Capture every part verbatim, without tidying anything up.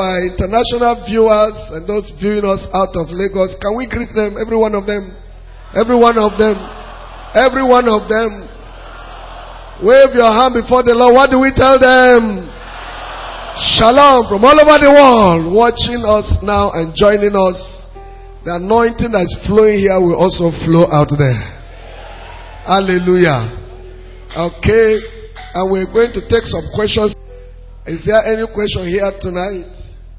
our international viewers and those viewing us out of Lagos, can we greet them? Every one of them. Every one of them. Every one of them. Wave your hand before the Lord. What do we tell them? Shalom from all over the world, watching us now and joining us. The anointing that is flowing here will also flow out there. Hallelujah. Okay. And we're going to take some questions. Is there any question here tonight?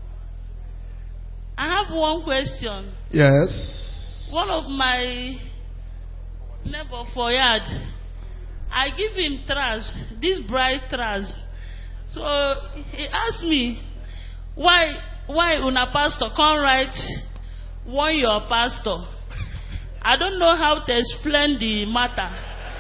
I have one question. Yes. One of my neighbor for yard, I give him trust, this bright trust. So he asked me, why why una pastor can't write one your pastor? I don't know how to explain the matter.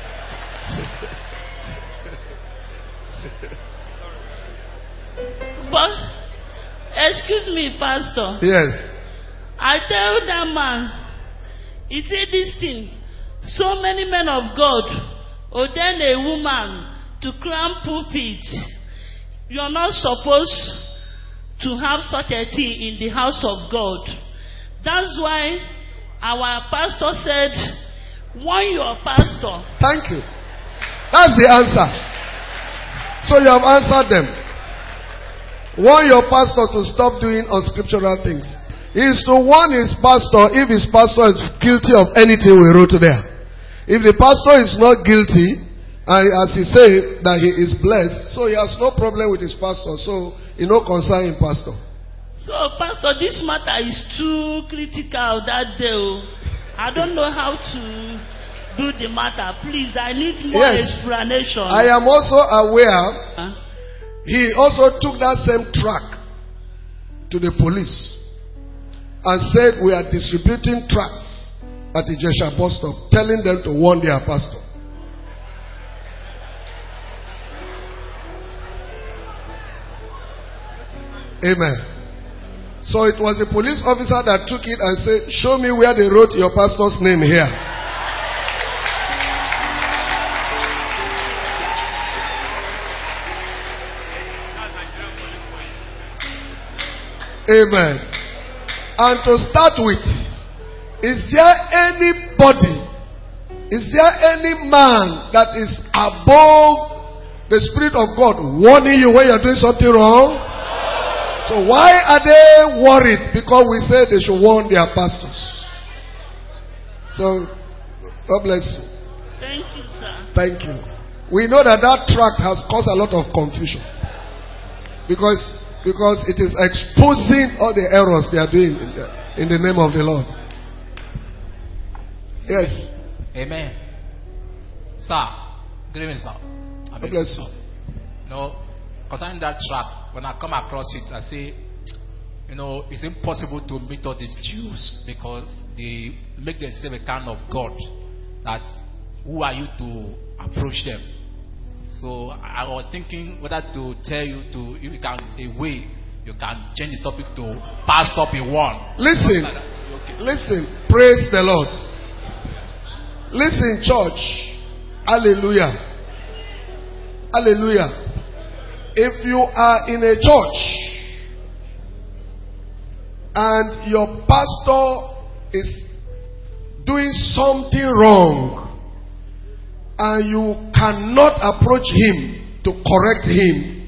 But excuse me, pastor. Yes. I tell that man, he said this thing. So many men of God ordain a woman to climb pulpit. You are not supposed to have such a thing in the house of God. That's why our pastor said, warn your pastor. Thank you. That's the answer. So you have answered them. Warn your pastor to stop doing unscriptural things. He is to warn his pastor if his pastor is guilty of anything we wrote there. If the pastor is not guilty, and as he said that he is blessed, so he has no problem with his pastor. So he no concern in pastor. So pastor, this matter is too critical that day. I don't know how to do the matter. Please, I need more yes. explanation. I am also aware. Huh? He also took that same track to the police and said we are distributing tracts at the Jesha bus stop, telling them to warn their pastor. Amen. So it was the police officer that took it and said, show me where they wrote your pastor's name here. Amen. And to start with, is there anybody, is there any man that is above the Spirit of God warning you when you're doing something wrong? So why are they worried? Because we say they should warn their pastors. So, God bless you. Thank you, sir. Thank you. We know that that tract has caused a lot of confusion. Because Because it is exposing all the errors they are doing in the, in the name of the Lord. Yes. Amen. Sir, good evening, sir. God bless you. You know, concerning that tract, when I come across it, I say, you know, it's impossible to meet all these Jews because they make themselves a kind of God. That who are you to approach them? So I was thinking whether to tell you to, if you can, a way you can change the topic to pastor be one. Listen, like okay. listen, praise the Lord. Listen, church, hallelujah, hallelujah. If you are in a church and your pastor is doing something wrong, and you cannot approach him to correct him,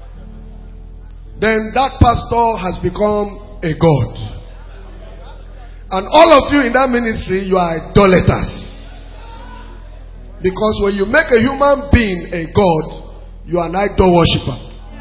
then that pastor has become a god. And all of you in that ministry, you are idolaters. Because when you make a human being a god, you are an idol worshiper.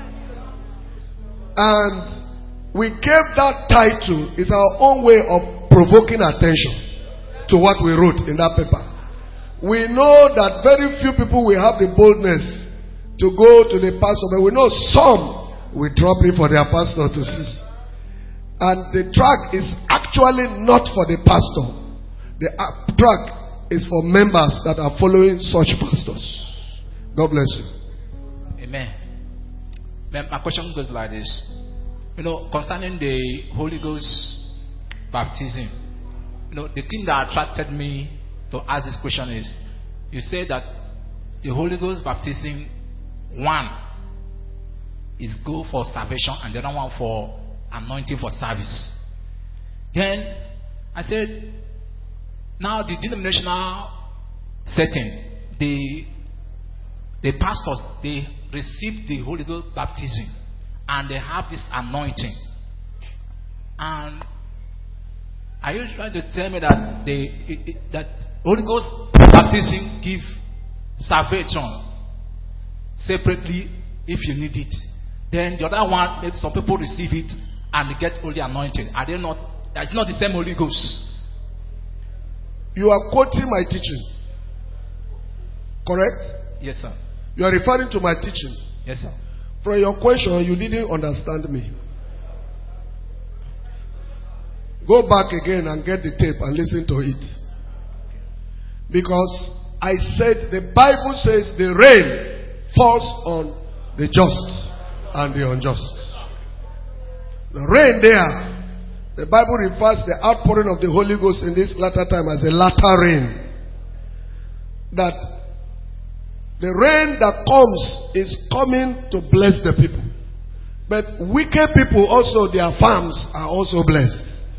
And we gave that title, it's our own way of provoking attention to what we wrote in that paper. We know that very few people will have the boldness to go to the pastor, but we know some will drop in for their pastor to see. And the track is actually not for the pastor. The track is for members that are following such pastors. God bless you. Amen. My question goes like this. You know, concerning the Holy Ghost baptism, you know, the thing that attracted me to ask this question is, you say that the Holy Ghost baptism, one is go for salvation and the other one for anointing for service. Then I said, now the denominational setting, the the pastors, they receive the Holy Ghost baptism and they have this anointing. And are you trying to tell me that they it, it, that Holy Ghost baptism give salvation separately if you need it? Then the other one, maybe some people receive it and they get holy anointing. Are they not? It's not the same Holy Ghost. You are quoting my teaching. Correct? Yes, sir. You are referring to my teaching. Yes, sir. From your question, you didn't understand me. Go back again and get the tape and listen to it. Because I said the Bible says the rain falls on the just and the unjust. The rain there, the Bible refers to the outpouring of the Holy Ghost in this latter time as a latter rain. That the rain that comes is coming to bless the people. But wicked people also, their farms are also blessed.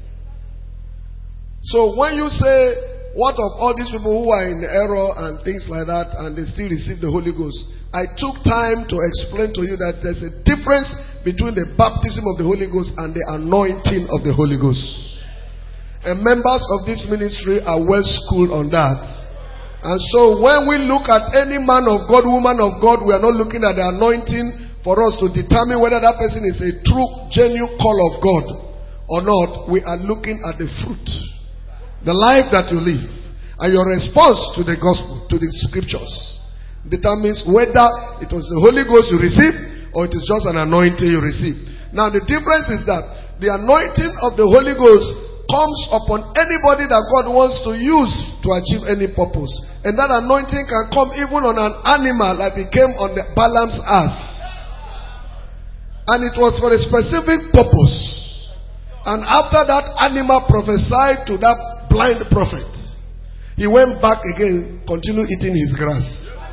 So when you say, what of all these people who are in error and things like that and they still receive the Holy Ghost? I took time to explain to you that there's a difference between the baptism of the Holy Ghost and the anointing of the Holy Ghost. And members of this ministry are well schooled on that. And so when we look at any man of God, woman of God, we are not looking at the anointing for us to determine whether that person is a true, genuine call of God or not. We are looking at the fruit, the life that you live, and your response to the gospel, to the scriptures, determines whether it was the Holy Ghost you received or it is just an anointing you received. Now the difference is that the anointing of the Holy Ghost comes upon anybody that God wants to use to achieve any purpose. And that anointing can come even on an animal like it came on the Balaam's ass. And it was for a specific purpose. And after that animal prophesied to that blind prophet, he went back again, continued eating his grass.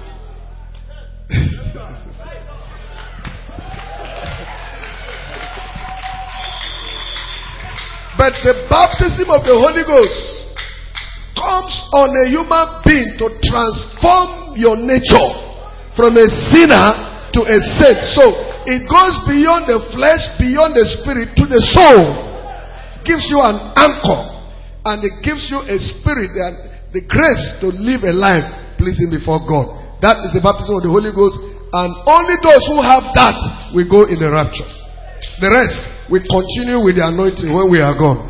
But the baptism of the Holy Ghost comes on a human being to transform your nature from a sinner to a saint. So it goes beyond the flesh, beyond the spirit, to the soul. Gives you an anchor, and it gives you a spirit and the grace to live a life pleasing before God. That is the baptism of the Holy Ghost, and only those who have that will go in the rapture. The rest, we continue with the anointing when we are gone.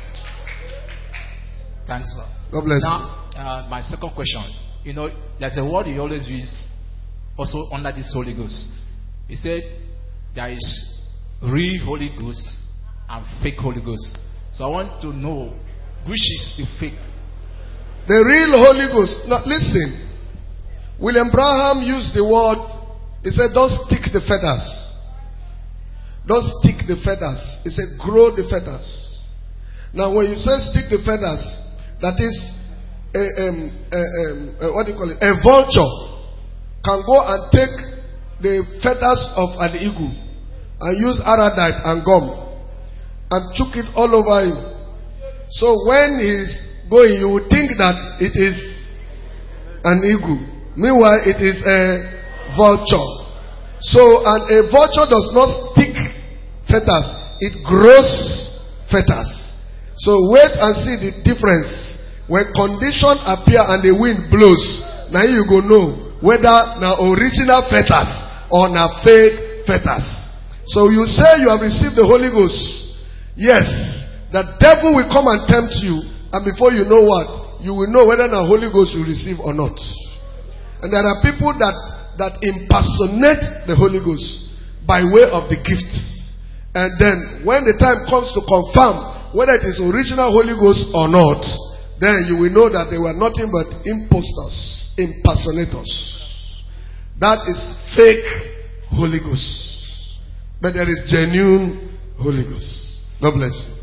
Thanks, sir. God bless now, you. Uh, my second question. You know, there's a word you always use also under this Holy Ghost. He said there is real Holy Ghost and fake Holy Ghost. So I want to know which is the fake. The real Holy Ghost. Now listen. William Branham used the word, he said, don't stick the feathers. Don't stick the feathers. He said, grow the feathers. Now, when you say stick the feathers, that is, a, um, a, um, a, what do you call it? A vulture can go and take the feathers of an eagle and use aradite and gum and chook it all over him. So when he's going, you would think that it is an eagle. Meanwhile, it is a vulture. So, and a vulture does not stick feathers, it grows feathers. So wait and see the difference. When conditions appear and the wind blows, now you go know whether now original feathers or now fake feathers. So you say you have received the Holy Ghost. Yes, the devil will come and tempt you, and before you know what, you will know whether the Holy Ghost you receive or not. And there are people that that impersonate the Holy Ghost by way of the gifts. And then when the time comes to confirm whether it is original Holy Ghost or not, then you will know that they were nothing but impostors, impersonators. That is fake Holy Ghost. But there is genuine Holy Ghost. God bless you.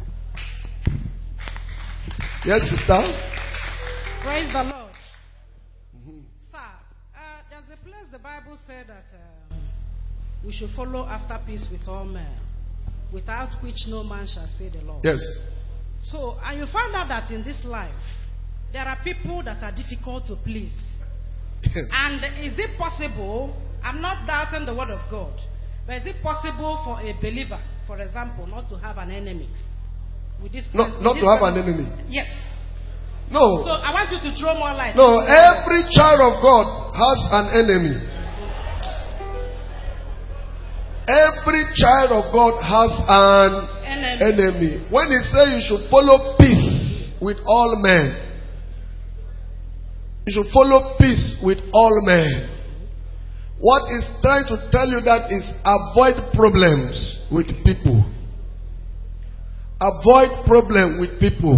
Yes, sister? Praise the Lord. Mm-hmm. Sir, uh, there's a place the Bible said that uh, we should follow after peace with all men. without which no man shall see the Lord. Yes. So, and you find out that in this life, there are people that are difficult to please. Yes. And is it possible, I'm not doubting the word of God, but is it possible for a believer, for example, not to have an enemy? With this, No, with not this to have person? an enemy. Yes. No. So I want you to throw more light. No, every child of God has an enemy. Every child of God has an enemy. enemy. When he says you should follow peace with all men, you should follow peace with all men. What he's trying to tell you that is avoid problems with people. Avoid problem with people.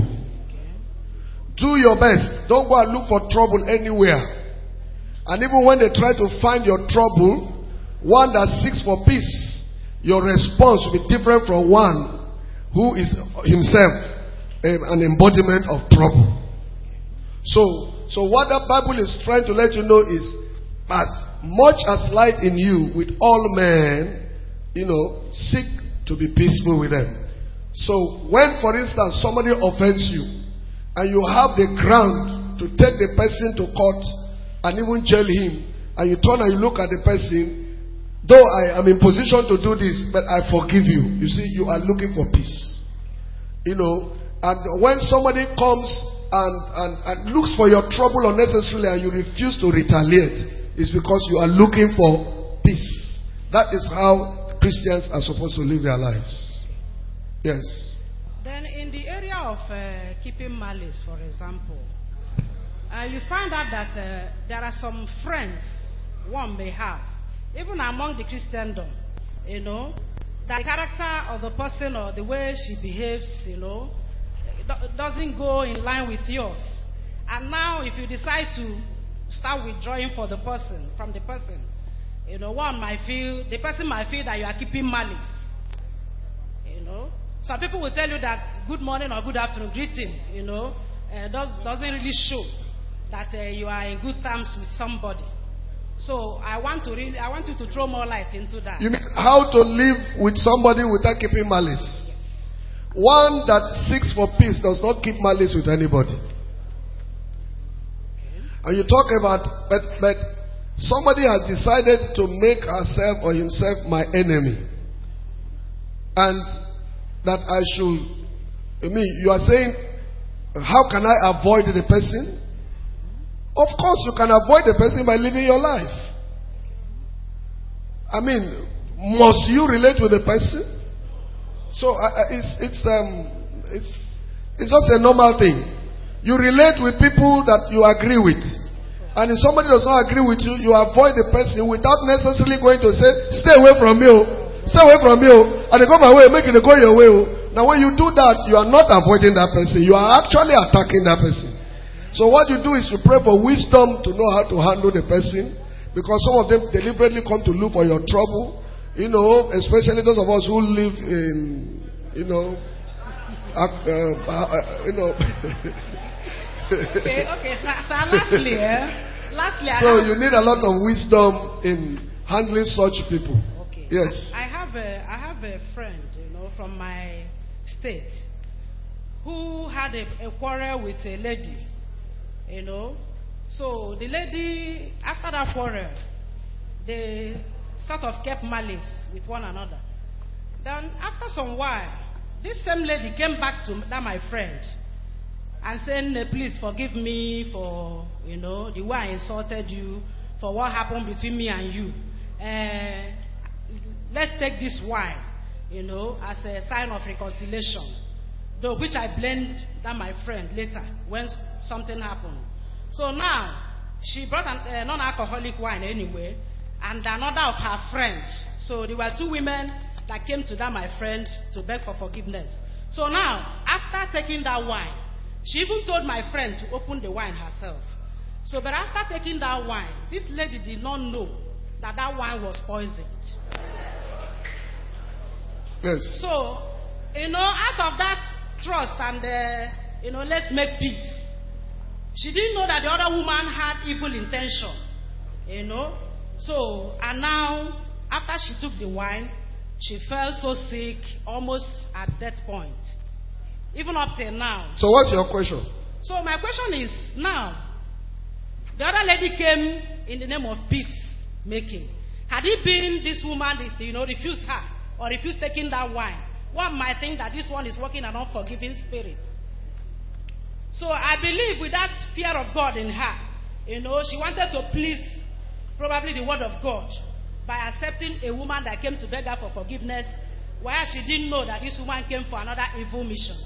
Do your best. Don't go and look for trouble anywhere. And even when they try to find your trouble, one that seeks for peace, your response will be different from one who is himself an embodiment of trouble. So, so what the Bible is trying to let you know is, as much as light in you with all men, you know, seek to be peaceful with them. So, when, for instance, somebody offends you, and you have the ground to take the person to court and even jail him, and you turn and you look at the person, though I am in position to do this, but I forgive you. You see, you are looking for peace. You know, and when somebody comes and, and, and looks for your trouble unnecessarily and you refuse to retaliate, it's because you are looking for peace. That is how Christians are supposed to live their lives. Yes. Then in the area of uh, keeping malice, for example, uh, you find out that uh, there are some friends one may have, even among the Christendom, you know, that the character of the person or the way she behaves, you know, doesn't go in line with yours. And now if you decide to start withdrawing for the person, from the person, you know, one might feel, the person might feel that you are keeping malice, you know. Some people will tell you that good morning or good afternoon greeting, you know, uh, does, doesn't really show that uh, you are in good terms with somebody. So I want to really, I want you to throw more light into that. You mean how to live with somebody without keeping malice? Yes. One that seeks for peace does not keep malice with anybody. Okay. And you talk about, but but somebody has decided to make herself or himself my enemy, and that I should, I mean, you are saying, how can I avoid the person? Of course, you can avoid the person by living your life. I mean, must you relate with the person? So uh, it's it's um it's it's just a normal thing. You relate with people that you agree with, and if somebody does not agree with you, you avoid the person without necessarily going to say, "Stay away from me." Stay away from me, and they go my way, make it go your way. Now, when you do that, you are not avoiding that person. You are actually attacking that person. So, what you do is you pray for wisdom to know how to handle the person, because some of them deliberately come to look for your trouble. You know, especially those of us who live in, you know, uh, uh, uh, you know. okay, okay. So, so lastly, eh? lastly, so I you need a lot of wisdom in handling such people. Yes. I have a I have a friend, you know, from my state, who had a, a quarrel with a lady, you know. So the lady, after that quarrel, they sort of kept malice with one another. Then after some while, this same lady came back to that my friend and said, "Please forgive me for, you know, the way I insulted you, for what happened between me and you. Uh, Let's take this wine, you know, as a sign of reconciliation." Though, which I blamed that my friend later when something happened. So now, she brought a uh, non-alcoholic wine anyway, and another of her friends. So there were two women that came to that my friend to beg for forgiveness. So now, after taking that wine, she even told my friend to open the wine herself. So, but after taking that wine, this lady did not know that that wine was poisoned. Yes. So, you know, out of that trust and, uh, you know, let's make peace, she didn't know that the other woman had evil intention, you know. So, and now, after she took the wine, she felt so sick, almost at death point. Even up till now. So what's your question? So my question is now, the other lady came in the name of peacemaking. Had it been this woman that, you know, refused her or refused taking that wine, one might think that this one is working an unforgiving spirit. So I believe with that fear of God in her, you know, she wanted to please probably the word of God by accepting a woman that came to beg her for forgiveness, while she didn't know that this woman came for another evil mission.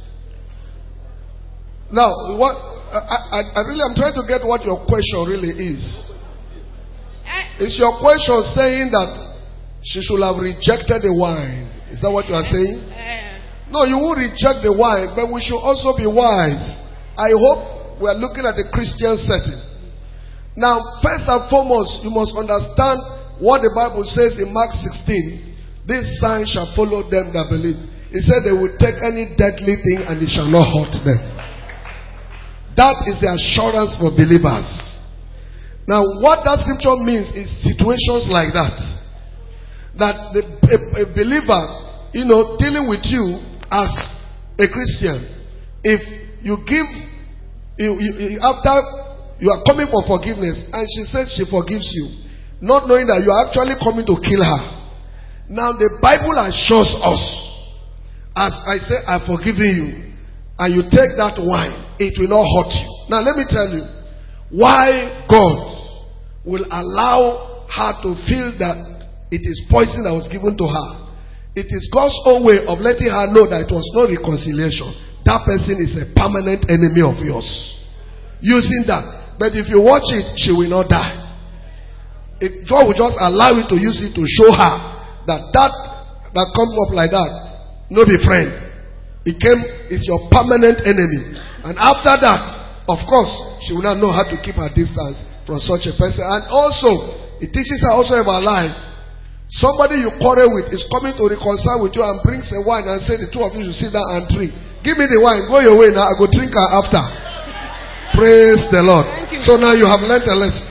Now, what I, I, I really am trying to get what your question really is. Eh, Is your question saying that she should have rejected the wine? Is that what you are saying? eh, No, you won't reject the wine, but we should also be wise. I hope we are looking at the Christian setting. Now, first and foremost, you must understand what the Bible says in Mark sixteen. This sign shall follow them that believe. It said they will take any deadly thing and it shall not hurt them. That is the assurance for believers. Now, what that scripture means is situations like that. That the, a, a believer, you know, dealing with you as a Christian, if you give, you, you, you, after you are coming for forgiveness, and she says she forgives you, not knowing that you are actually coming to kill her. Now, the Bible assures us, as I say, I've forgiven you, and you take that wine, it will not hurt you. Now let me tell you why God will allow her to feel that it is poison that was given to her. It is God's own way of letting her know that it was no reconciliation. That person is a permanent enemy of yours. Using that. But if you watch it, she will not die. If God will just allow you to use it to show her that that that comes up like that, no be friend. It came, it's your permanent enemy. And after that, of course, she will not know how to keep her distance from such a person. And also, it teaches her also about life. Somebody you quarrel with is coming to reconcile with you and brings a wine and say the two of you should sit down and drink. Give me the wine, go your way now, I go drink her after. Praise the Lord. So now you have learned a lesson.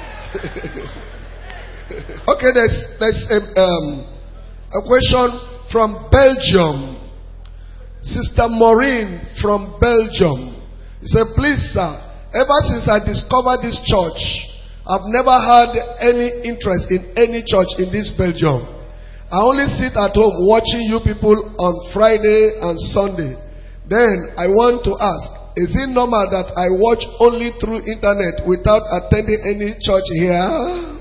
Okay, there's, there's a, um, a question from Belgium. Sister Maureen from Belgium. He said, please sir, ever since I discovered this church, I've never had any interest in any church in this Belgium. I only sit at home watching you people on Friday and Sunday. Then I want to ask, is it normal that I watch only through internet without attending any church here?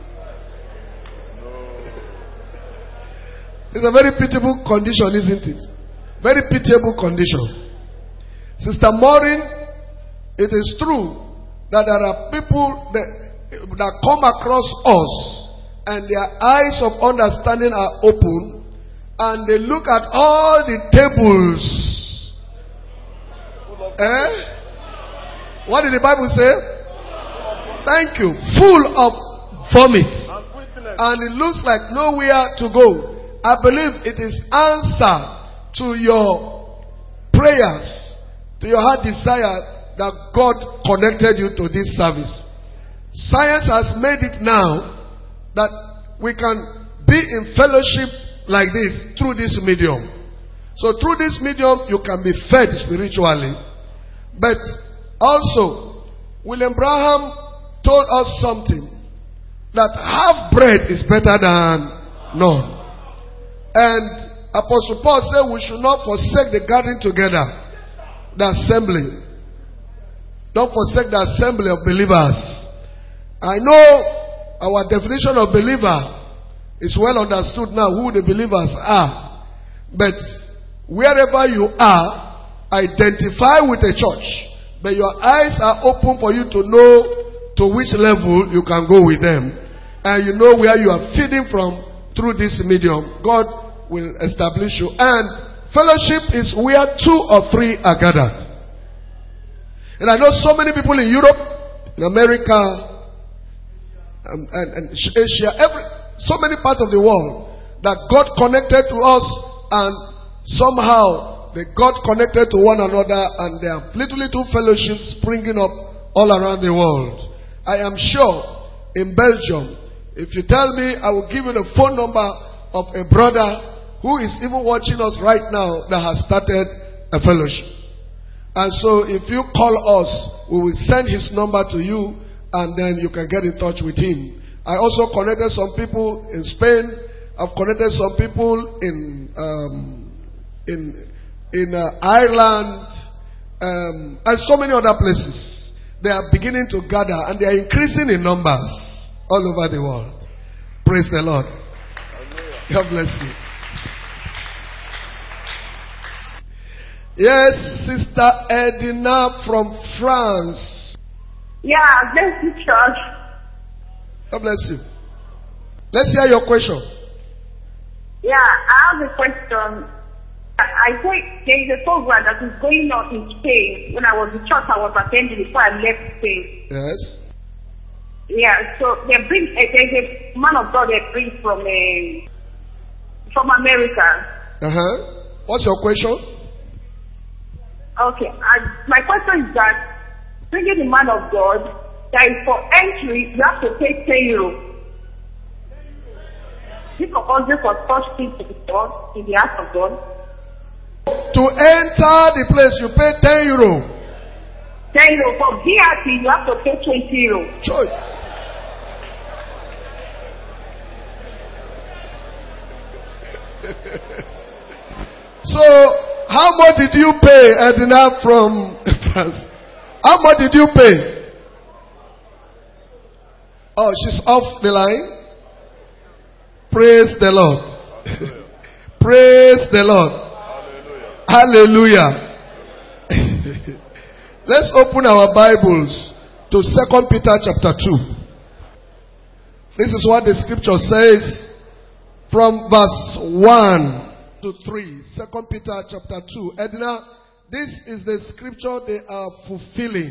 It's a very pitiable condition, isn't it? Very pitiable condition. Sister Maureen, it is true that there are people that, that come across us and their eyes of understanding are open and they look at all the tables. Eh? What did the Bible say? Thank you. Full of vomit. And it looks like nowhere to go. I believe it is answer to your prayers, to your heart desire that God connected you to this service. Science has made it now that we can be in fellowship like this through this medium. So through this medium you can be fed spiritually. But also, William Branham told us something, that half bread is better than none. And Apostle Paul said we should not forsake the gathering together, the assembly. Don't forsake the assembly of believers. I know our definition of believer is well understood now, who the believers are. But wherever you are, identify with a church. But your eyes are open for you to know to which level you can go with them. And you know where you are feeding from through this medium. God will establish you. And fellowship is where two or three are gathered. And I know so many people in Europe, in America, and, and, and Asia, every, so many parts of the world that God connected to us, and somehow they got connected to one another, and there are little little fellowships springing up all around the world. I am sure in Belgium, if you tell me, I will give you the phone number of a brother who is even watching us right now that has started a fellowship. And so if you call us, we will send his number to you and then you can get in touch with him. I also connected some people in Spain. I've connected some people in um, in in uh, Ireland um, and so many other places. They are beginning to gather and they are increasing in numbers all over the world. Praise the Lord. God bless you. Yes, Sister Edina from France. Yeah, bless you, church. God bless you. Let's hear your question. Yeah, I have a question. I think there is a program that is going on in Spain. When I was in church, I was attending before I left Spain. Yes. Yeah, so they bring uh, there's a man of God they bring from uh, from America. Uh huh. What's your question? Okay, and my question is that bringing the man of God, that is for entry, you have to pay ten euro. This compulsory for such things to be done in the house of God. To enter the place, you pay ten euro. ten euro. For V I P, you have to pay twenty euro. Sure. So, how much did you pay, Edina from France? How much did you pay? Oh, she's off the line. Praise the Lord. Praise the Lord. Hallelujah. Hallelujah. Let's open our Bibles to Second Peter chapter two. This is what the scripture says from verse one to three. Second Peter chapter two. Edna, this is the scripture they are fulfilling.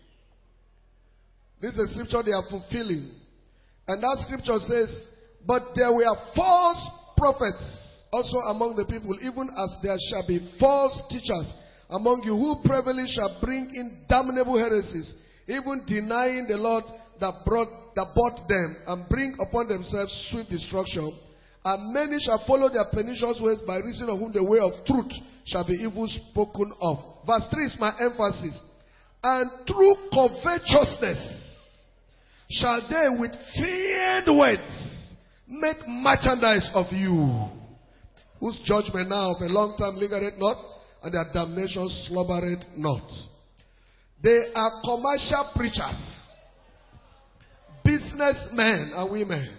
This is the scripture they are fulfilling. And that scripture says, but there were false prophets also among the people, even as there shall be false teachers among you, who privily shall bring in damnable heresies, even denying the Lord that brought that bought them, and bring upon themselves swift destruction. And many shall follow their pernicious ways, by reason of whom the way of truth shall be evil spoken of. Verse three is my emphasis. And through covetousness shall they with feigned words make merchandise of you, whose judgment now of a long time lingereth not, and their damnation slumbereth not. They are commercial preachers, businessmen and women.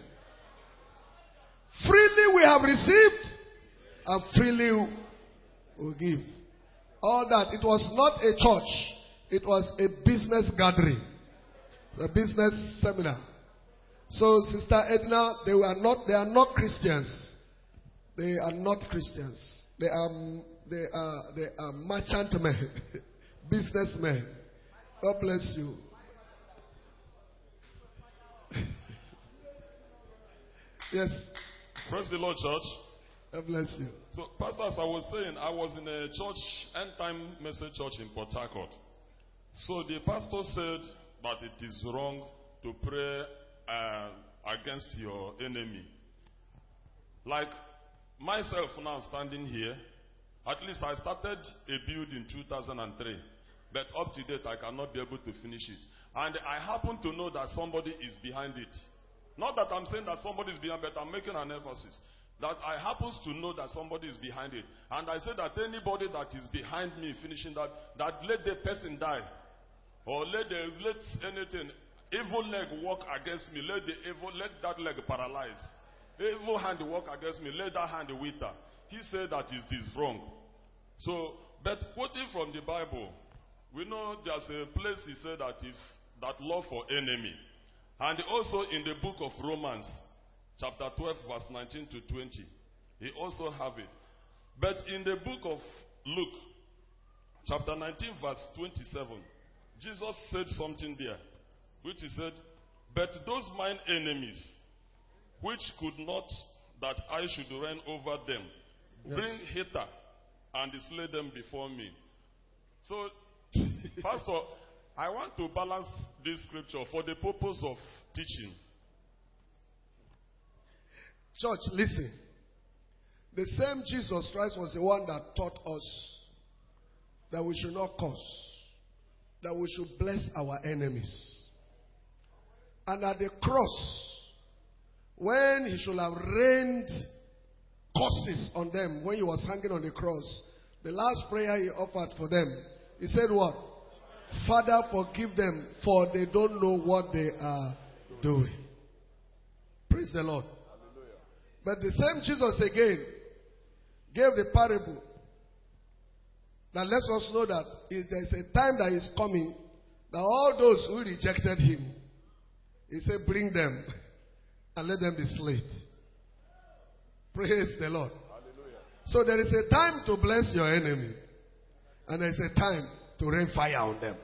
Freely we have received, and freely we give. All that. It was not a church. It was a business gathering. A business seminar. So, Sister Edna, they were not. They are not Christians. They are not Christians. They are. They are. They are merchant men, businessmen. God bless you. Yes. Praise the Lord, church. God bless you. So, Pastor, as I was saying, I was in a church, end time message church in Port Harcourt. So the pastor said that it is wrong to pray uh, against your enemy. Like myself now standing here, at least I started a build in two thousand three. But up to date, I cannot be able to finish it. And I happen to know that somebody is behind it. Not that I'm saying that somebody is behind, but I'm making an emphasis. That I happen to know that somebody is behind it. And I say that anybody that is behind me finishing that, that let the person die. Or let, the, let anything, evil leg work against me. Let, the evil, let that leg paralyze. Evil hand work against me. Let that hand wither. He said that is this wrong. So, but quoting from the Bible, we know there's a place he said that if that love for enemy. And also in the book of Romans, chapter twelve, verse nineteen to twenty, he also have it. But in the book of Luke, chapter nineteen, verse twenty-seven, Jesus said something there, which he said, but those mine enemies, which could not that I should reign over them, yes, bring hither and slay them before me. So, Pastor, I want to balance this scripture for the purpose of teaching. Church, listen. The same Jesus Christ was the one that taught us that we should not curse, that we should bless our enemies. And at the cross, when he should have rained curses on them when he was hanging on the cross, the last prayer he offered for them, he said what? Father, forgive them, for they don't know what they are doing. Praise the Lord. Hallelujah. But the same Jesus again gave the parable that lets us know that if there is a time that is coming, that all those who rejected him, he said, bring them and let them be slayed. Praise the Lord. Hallelujah. So there is a time to bless your enemy, and there is a time to rain fire on them.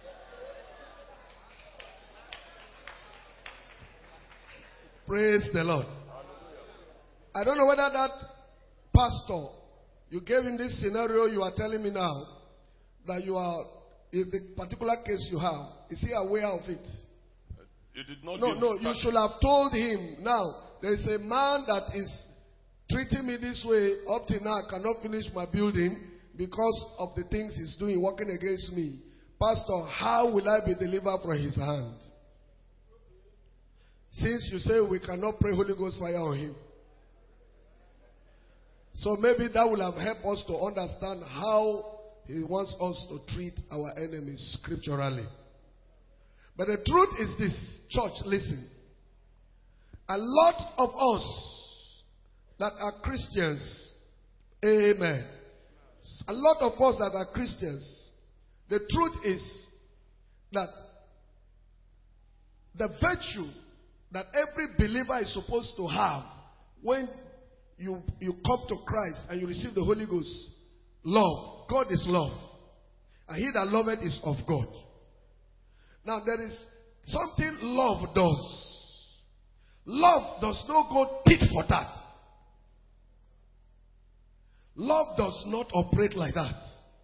Praise the Lord. I don't know whether that pastor you gave in this scenario you are telling me now that you are, in the particular case you have, is he aware of it? You did not no, give no, you that. should have told him. Now, there is a man that is treating me this way. Up till now, I cannot finish my building because of the things he's doing, working against me. Pastor, how will I be delivered from his hand? Since you say we cannot pray Holy Ghost fire on him. So maybe that will have helped us to understand how he wants us to treat our enemies scripturally. But the truth is this, church, listen. A lot of us that are Christians, amen. A lot of us that are Christians, the truth is that the virtue that every believer is supposed to have when you, you come to Christ and you receive the Holy Ghost, love. God is love. And he that loveth is of God. Now there is something love does. Love does not go tit for tat. Love does not operate like that.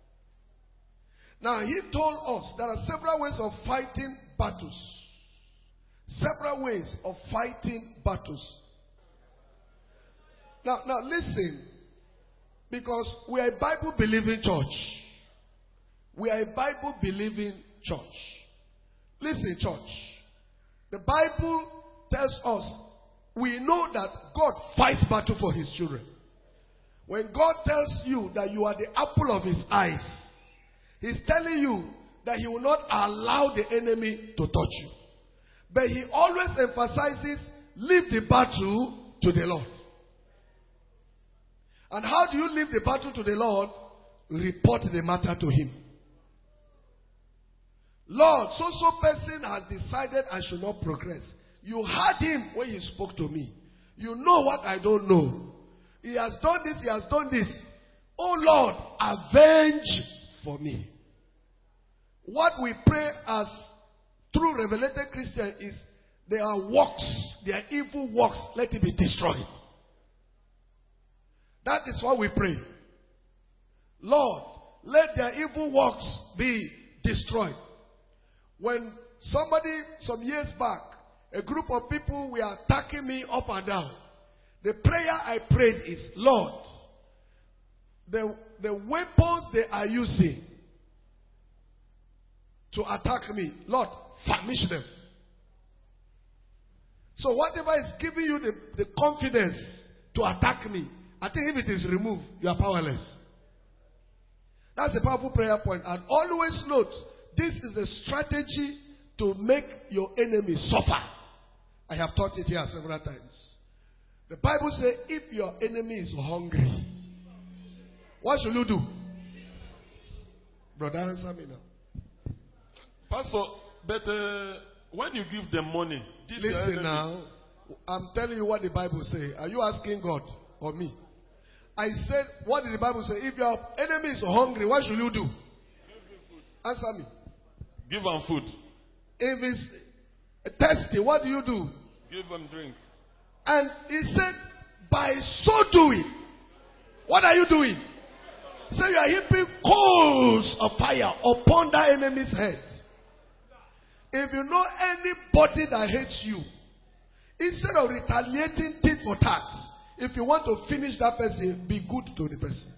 Now he told us there are several ways of fighting battles. Several ways of fighting battles. Now, now listen. Because we are a Bible believing church. We are a Bible believing church. Listen, church. The Bible tells us we know that God fights battle for his children. When God tells you that you are the apple of his eyes, he's telling you that he will not allow the enemy to touch you. But he always emphasizes, leave the battle to the Lord. And how do you leave the battle to the Lord? Report the matter to him. Lord, so-so person has decided I should not progress. You heard him when he spoke to me. You know what I don't know. He has done this, he has done this. Oh Lord, avenge for me. What we pray as true revelated Christian is there are works, there are evil works, let it be destroyed. That is what we pray. Lord, let their evil works be destroyed. When somebody, some years back, a group of people were attacking me up and down, the prayer I prayed is, Lord, the, the weapons they are using to attack me, Lord, furnish them. So whatever is giving you the, the confidence to attack me, I think if it is removed, you are powerless. That's a powerful prayer point. And always note, this is a strategy to make your enemy suffer. I have taught it here several times. The Bible says, if your enemy is hungry, what should you do? Brother, answer me now. Pastor, but uh, when you give them money, this listen now. I'm telling you what the Bible says. Are you asking God or me? I said, what did the Bible say? If your enemy is hungry, what should you do? Answer me. Give them food. If it's thirsty, what do you do? Give them drink. And he said, by so doing, what are you doing? He said, you are heaping coals of fire upon that enemy's head. If you know anybody that hates you, instead of retaliating tit for tat, If you want to finish that person, be good to the person.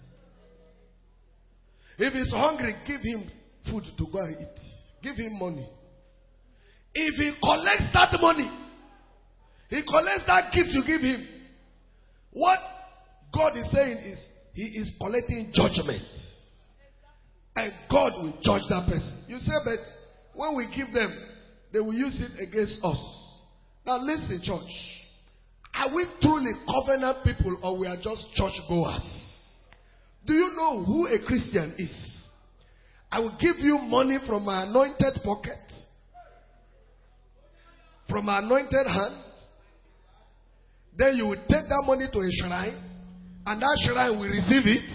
If he's hungry, give him food to go and eat. Give him money. If he collects that money, he collects that gift you give him. What God is saying is, he is collecting judgment. And God will judge that person. You say, but when we give them, they will use it against us. Now listen, church. Are we truly covenant people, or we are just church goers? Do you know who a Christian is? I will give you money from my anointed pocket, from my anointed hand. Then you will take that money to a shrine, and that shrine will receive it.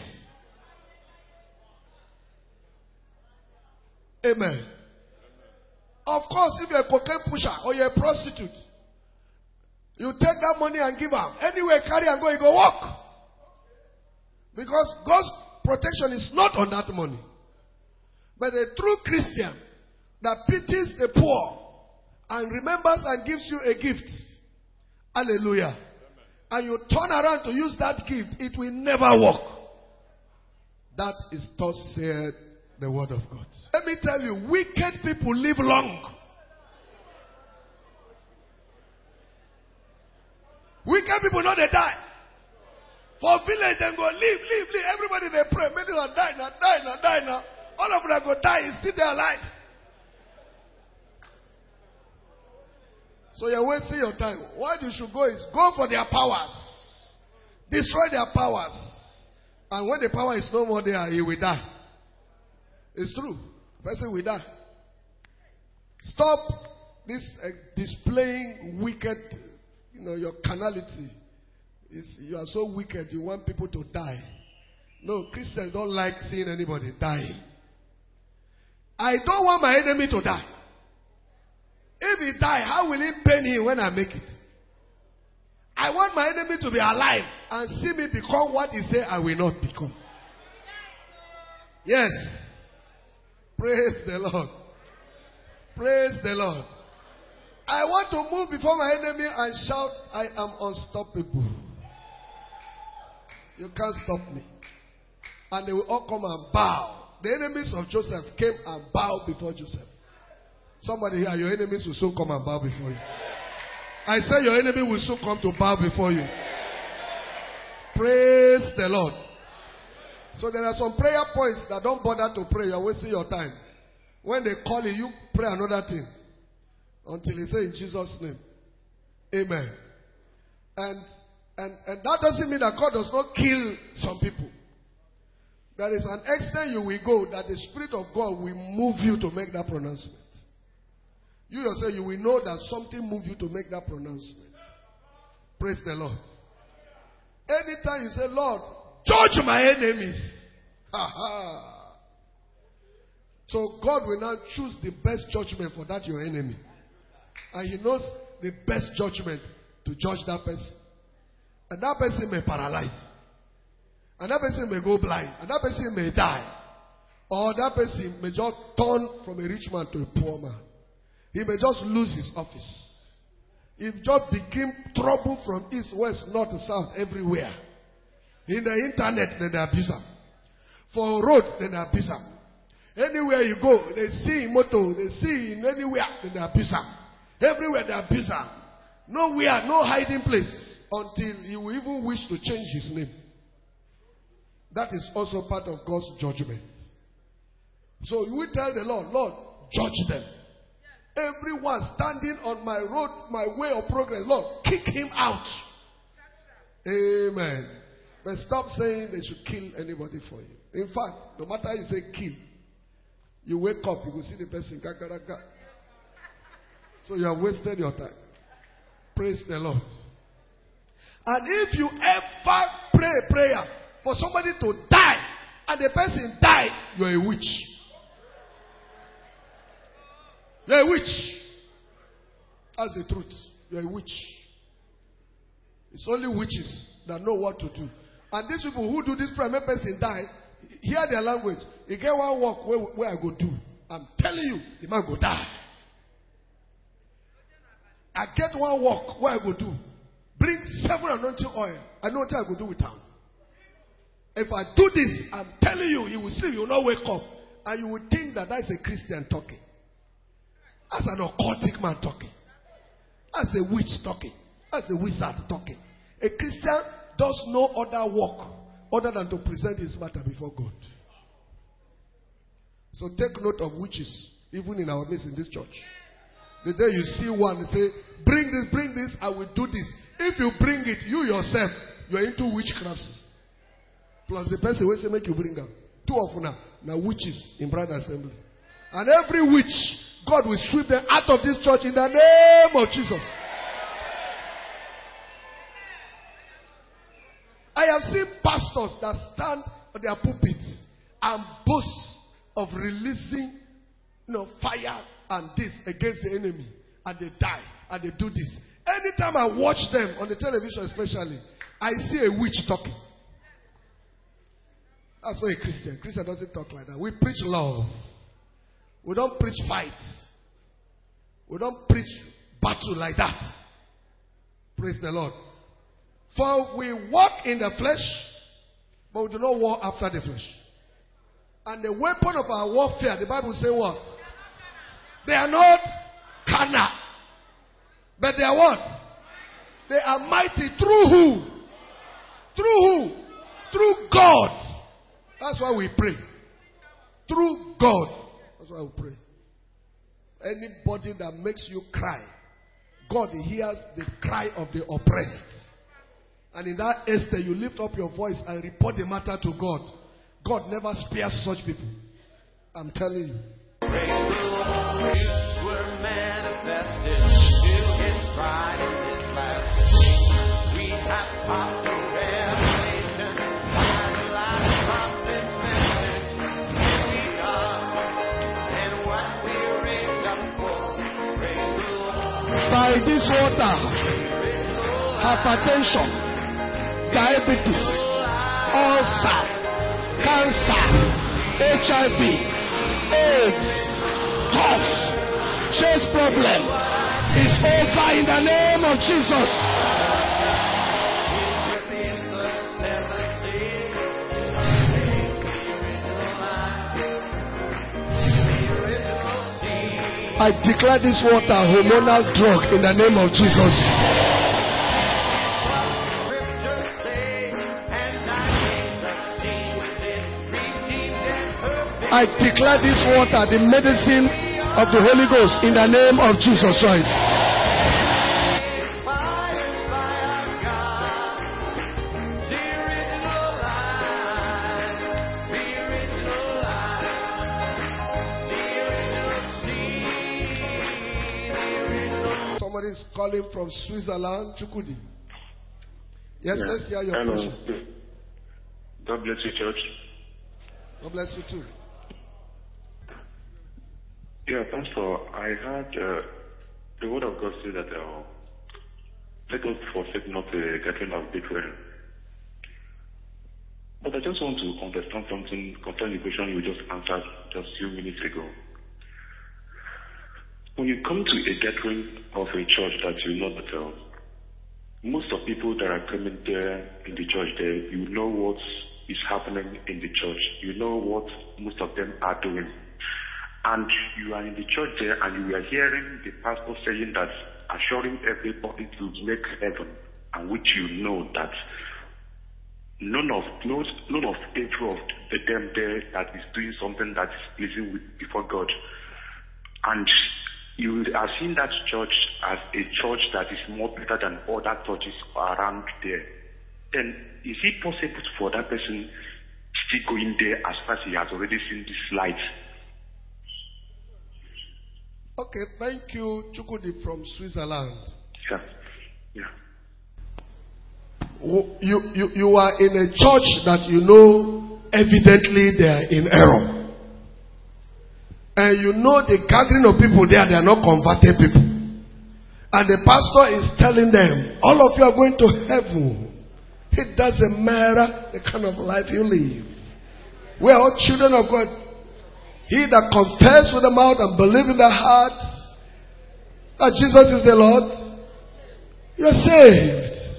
Amen. Of course, if you're a cocaine pusher or you're a prostitute, you take that money and give out. Anywhere, carry and go, you go walk. Because God's protection is not on that money. But a true Christian that pities the poor and remembers and gives you a gift. Hallelujah. Amen. And you turn around to use that gift, it will never work. That is thus said the word of God. Let me tell you, wicked people live long. Wicked people know they die. For village, they go, live, live, live. Everybody they pray. Many are dying now, dying now, dying now. All of them go die. It's still their life. So you're wasting your time. What you should go is go for their powers. Destroy their powers. And when the power is no more there, he will die. It's true. The person will die. Stop this uh, displaying wicked, you know, your carnality. It's, you are so wicked, you want people to die. No, Christians don't like seeing anybody dying. I don't want my enemy to die. If he die, how will it pain him when I make it? I want my enemy to be alive and see me become what he said I will not become. Yes. Praise the Lord. Praise the Lord. I want to move before my enemy and shout, I am unstoppable. You can't stop me. And they will all come and bow. The enemies of Joseph came and bowed before Joseph. Somebody here, your enemies will soon come and bow before you. I say your enemy will soon come to bow before you. Praise the Lord. So there are some prayer points that don't bother to pray. You're wasting your time. When they call you, you pray another thing. Until he say in Jesus' name. Amen. And, and, and that doesn't mean that God does not kill some people. There is an extent you will go that the Spirit of God will move you to make that pronouncement. You yourself, you will know that something moved you to make that pronouncement. Praise the Lord. Anytime you say, Lord, judge my enemies. Ha ha. So God will now choose the best judgment for that your enemy. And he knows the best judgment to judge that person. And that person may paralyze. And that person may go blind. And that person may die. Or that person may just turn from a rich man to a poor man. He may just lose his office. He just became trouble from east, west, north, south, everywhere. In the internet, then they abuse him. For road, then they abuse him. Anywhere you go, they see in motor, they see in anywhere, then they abuse him. Everywhere they abuse him. Nowhere, no hiding place until he will even wish to change his name. That is also part of God's judgment. So you will tell the Lord, Lord, judge them. Everyone standing on my road, my way of progress, Lord, kick him out. Amen. But stop saying they should kill anybody for you. In fact, no matter how you say kill, you wake up, you will see the person. So you have wasted your time. Praise the Lord. And if you ever pray a prayer for somebody to die, and the person died, you're a witch. You're a witch. That's the truth. You're a witch. It's only witches that know what to do. And these people who do this prayer, when person die, hear their language. You get one walk where, where I go do. I'm telling you, the man go die. I get one walk where I go do. bring seven anointing oil. I know what I could do with them. If I do this, I'm telling you, you will sleep, you will not wake up. And you will think that that's a Christian talking. That's an occultic man talking. That's a witch talking. That's a wizard talking. A Christian does no other work other than to present his matter before God. So take note of witches, even in our midst in this church. The day you see one, say, bring this, bring this, I will do this. If you bring it, you yourself, you are into witchcraft. Plus the person will say, make you bring them. Two of them now, now witches in Bride Assembly. And every witch, God will sweep them out of this church in the name of Jesus. I have seen pastors that stand on their pulpits and boast of releasing, you know, fire and this against the enemy. And they die. And they do this. Anytime I watch them on the television especially, I see a witch talking. That's not a Christian. Christian doesn't talk like that. We preach love. We don't preach fight. We don't preach battle like that. Praise the Lord. For we walk in the flesh, but we do not war after the flesh. And the weapon of our warfare, the Bible says what? They are not carnal. But they are what? They are mighty through who? Through who? Through God. That's why we pray. Through God. That's why we pray. Anybody that makes you cry, God hears the cry of the oppressed. And in that instant, you lift up your voice and report the matter to God. God never spares such people. I'm telling you. By this water, hypertension, diabetes, ulcer, cancer, H I V, AIDS, cough, chest problem is over in the name of Jesus. I declare this water a hormonal drug in the name of Jesus. I declare this water the medicine of the Holy Ghost in the name of Jesus Christ. Somebody is calling from Switzerland, Chukudi. Yes, yeah. Let's hear your Hello. question. God bless you, church. God bless you too. Yeah, Pastor, I heard uh, the word of God say that uh, let us forsake not the gathering of brethren. But I just want to understand something concerning the question you just answered just a few minutes ago. When you come to a gathering of a church that you know that uh, most of people that are coming there in the church there, you know what is happening in the church. You know what most of them are doing. And you are in the church there and you are hearing the pastor saying that, assuring everybody to make heaven, and which you know that none of none, none of every of the them there that is doing something that is pleasing with, before God. And you are seeing that church as a church that is more better than other churches around there. Then is it possible for that person still going there as far as he has already seen this light? Okay, thank you, Chukudi from Switzerland. Yeah. Yeah. You, you, you are in a church that you know evidently they are in error. And you know the gathering of people there, they are not converted people. And the pastor is telling them, all of you are going to heaven. It doesn't matter the kind of life you live. We are all children of God. He that confess with the mouth and believe in the heart that Jesus is the Lord, you're saved.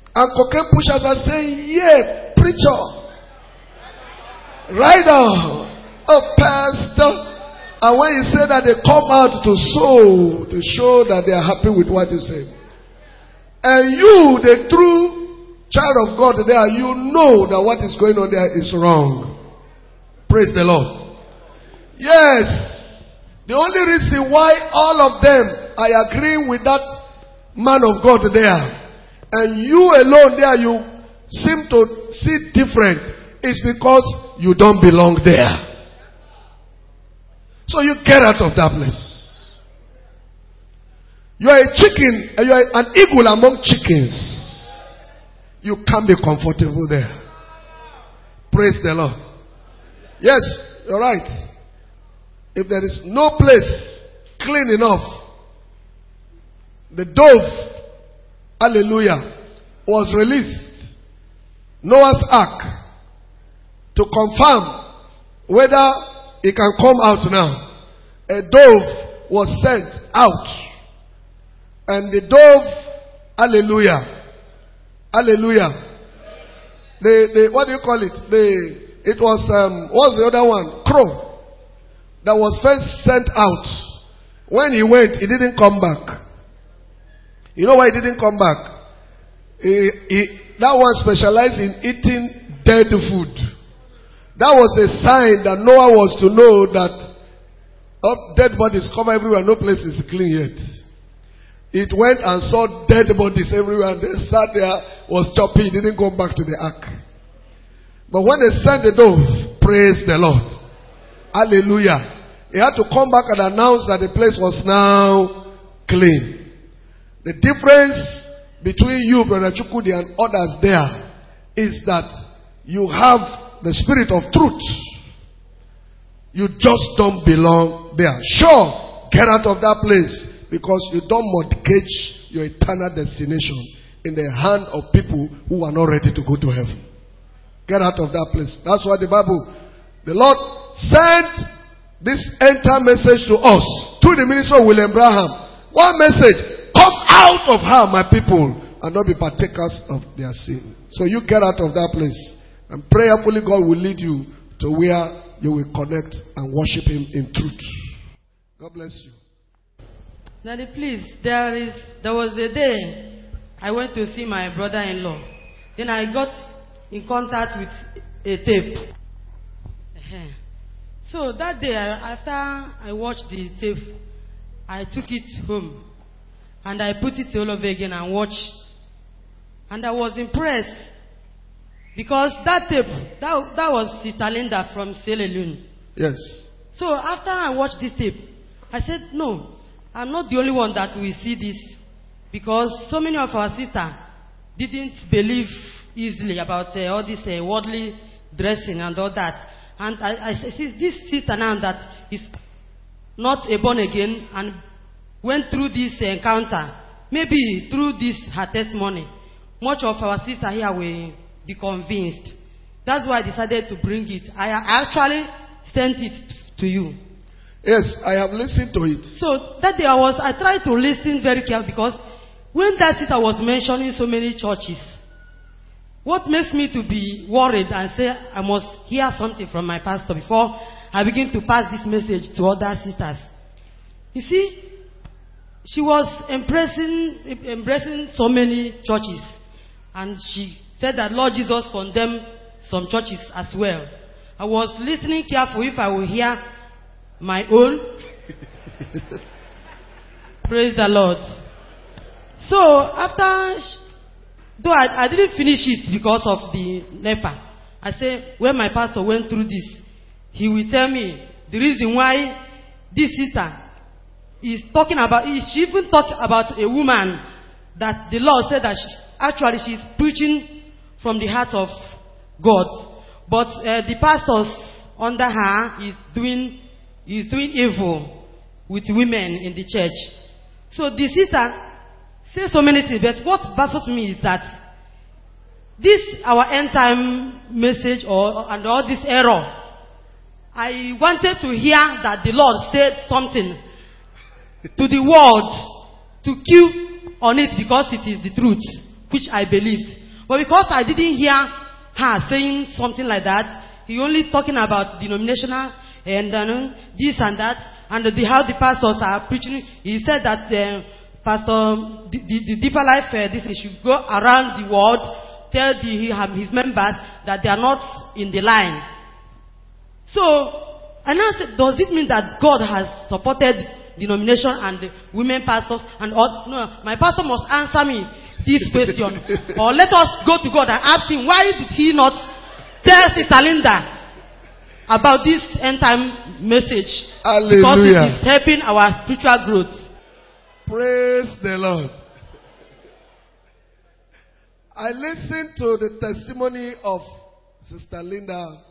And cocaine pushers are saying, yeah, preacher. Right now. Oh, pastor. And when you say that, they come out to sow, to show that they are happy with what you say. And you, the true child of God there, you know that what is going on there is wrong. Praise the Lord. Yes. The only reason why all of them are agreeing with that man of God there, and you alone there, you seem to see different, is because you don't belong there. So you get out of that place. You are a chicken, and you are an eagle among chickens. You can't be comfortable there. Praise the Lord. Yes, you're right. If there is no place clean enough, the dove, hallelujah, was released, Noah's ark, to confirm whether it can come out now. A dove was sent out. And the dove, hallelujah, hallelujah. The, the, what do you call it? The, it was, um, what's the other one? Crow. That was first sent out. When he went, he didn't come back. You know why he didn't come back? He, he, that one specialized in eating dead food. That was a sign that Noah was to know that oh, dead bodies cover everywhere, no place is clean yet. It went and saw dead bodies everywhere, and they sat there, was chopping, didn't go back to the ark. But when they sent the dove, praise the Lord. Hallelujah. He had to come back and announce that the place was now clean. The difference between you, Brother Chukudi, and others there is that you have the spirit of truth. You just don't belong there. Sure, get out of that place because you don't mortgage your eternal destination in the hand of people who are not ready to go to heaven. Get out of that place. That's why the Bible, the Lord sent this enter message to us through the ministry of William Branham. One message: come out of her, my people, and not be partakers of their sin. So you get out of that place, and prayerfully God will lead you to where you will connect and worship Him in truth. God bless you. Daddy, please, there is there was a day I went to see my brother-in-law. Then I got in contact with a tape. Uh-huh. So that day, after I watched the tape, I took it home and I put it all over again and watched. And I was impressed because that tape, that, that was Sister Linda from Sierra Leone. Yes. So after I watched this tape, I said, no, I'm not the only one that will see this, because so many of our sisters didn't believe easily about uh, all this uh, worldly dressing and all that. And I, I see this sister now that is not a born again and went through this encounter. Maybe through this her testimony, much of our sisters here will be convinced. That's why I decided to bring it. I actually sent it to you. Yes, I have listened to it. So that day I was, I tried to listen very carefully, because when that sister was mentioning so many churches, what makes me to be worried and say I must hear something from my pastor before I begin to pass this message to other sisters. You see, she was embracing, embracing so many churches, and she said that Lord Jesus condemned some churches as well. I was listening carefully if I will hear my own. Praise the Lord. So after, though I, I didn't finish it because of the NEPA, I said when my pastor went through this, he will tell me the reason why this sister is talking about. She even talked about a woman that the Lord said that she, actually she's preaching from the heart of God, but uh, the pastors under her is doing is doing evil with women in the church. So the sister says so many things, but what baffles me is that this our end time message or and all this error, I wanted to hear that the Lord said something to the world to kill on it because it is the truth, which I believed. But because I didn't hear her saying something like that, he only talking about denominational and uh, this and that, and the, how the pastors are preaching. He said that uh, Pastor, the, the, the Deeper Life, uh, this he should go around the world, tell the, his members that they are not in the line. So, and I said, does it mean that God has supported denomination and the women pastors and all? No, my pastor must answer me this question. Or let us go to God and ask him, why did he not tell Sister Linda about this end time message? Hallelujah. Because it is helping our spiritual growth. Praise the Lord. I listened to the testimony of Sister Linda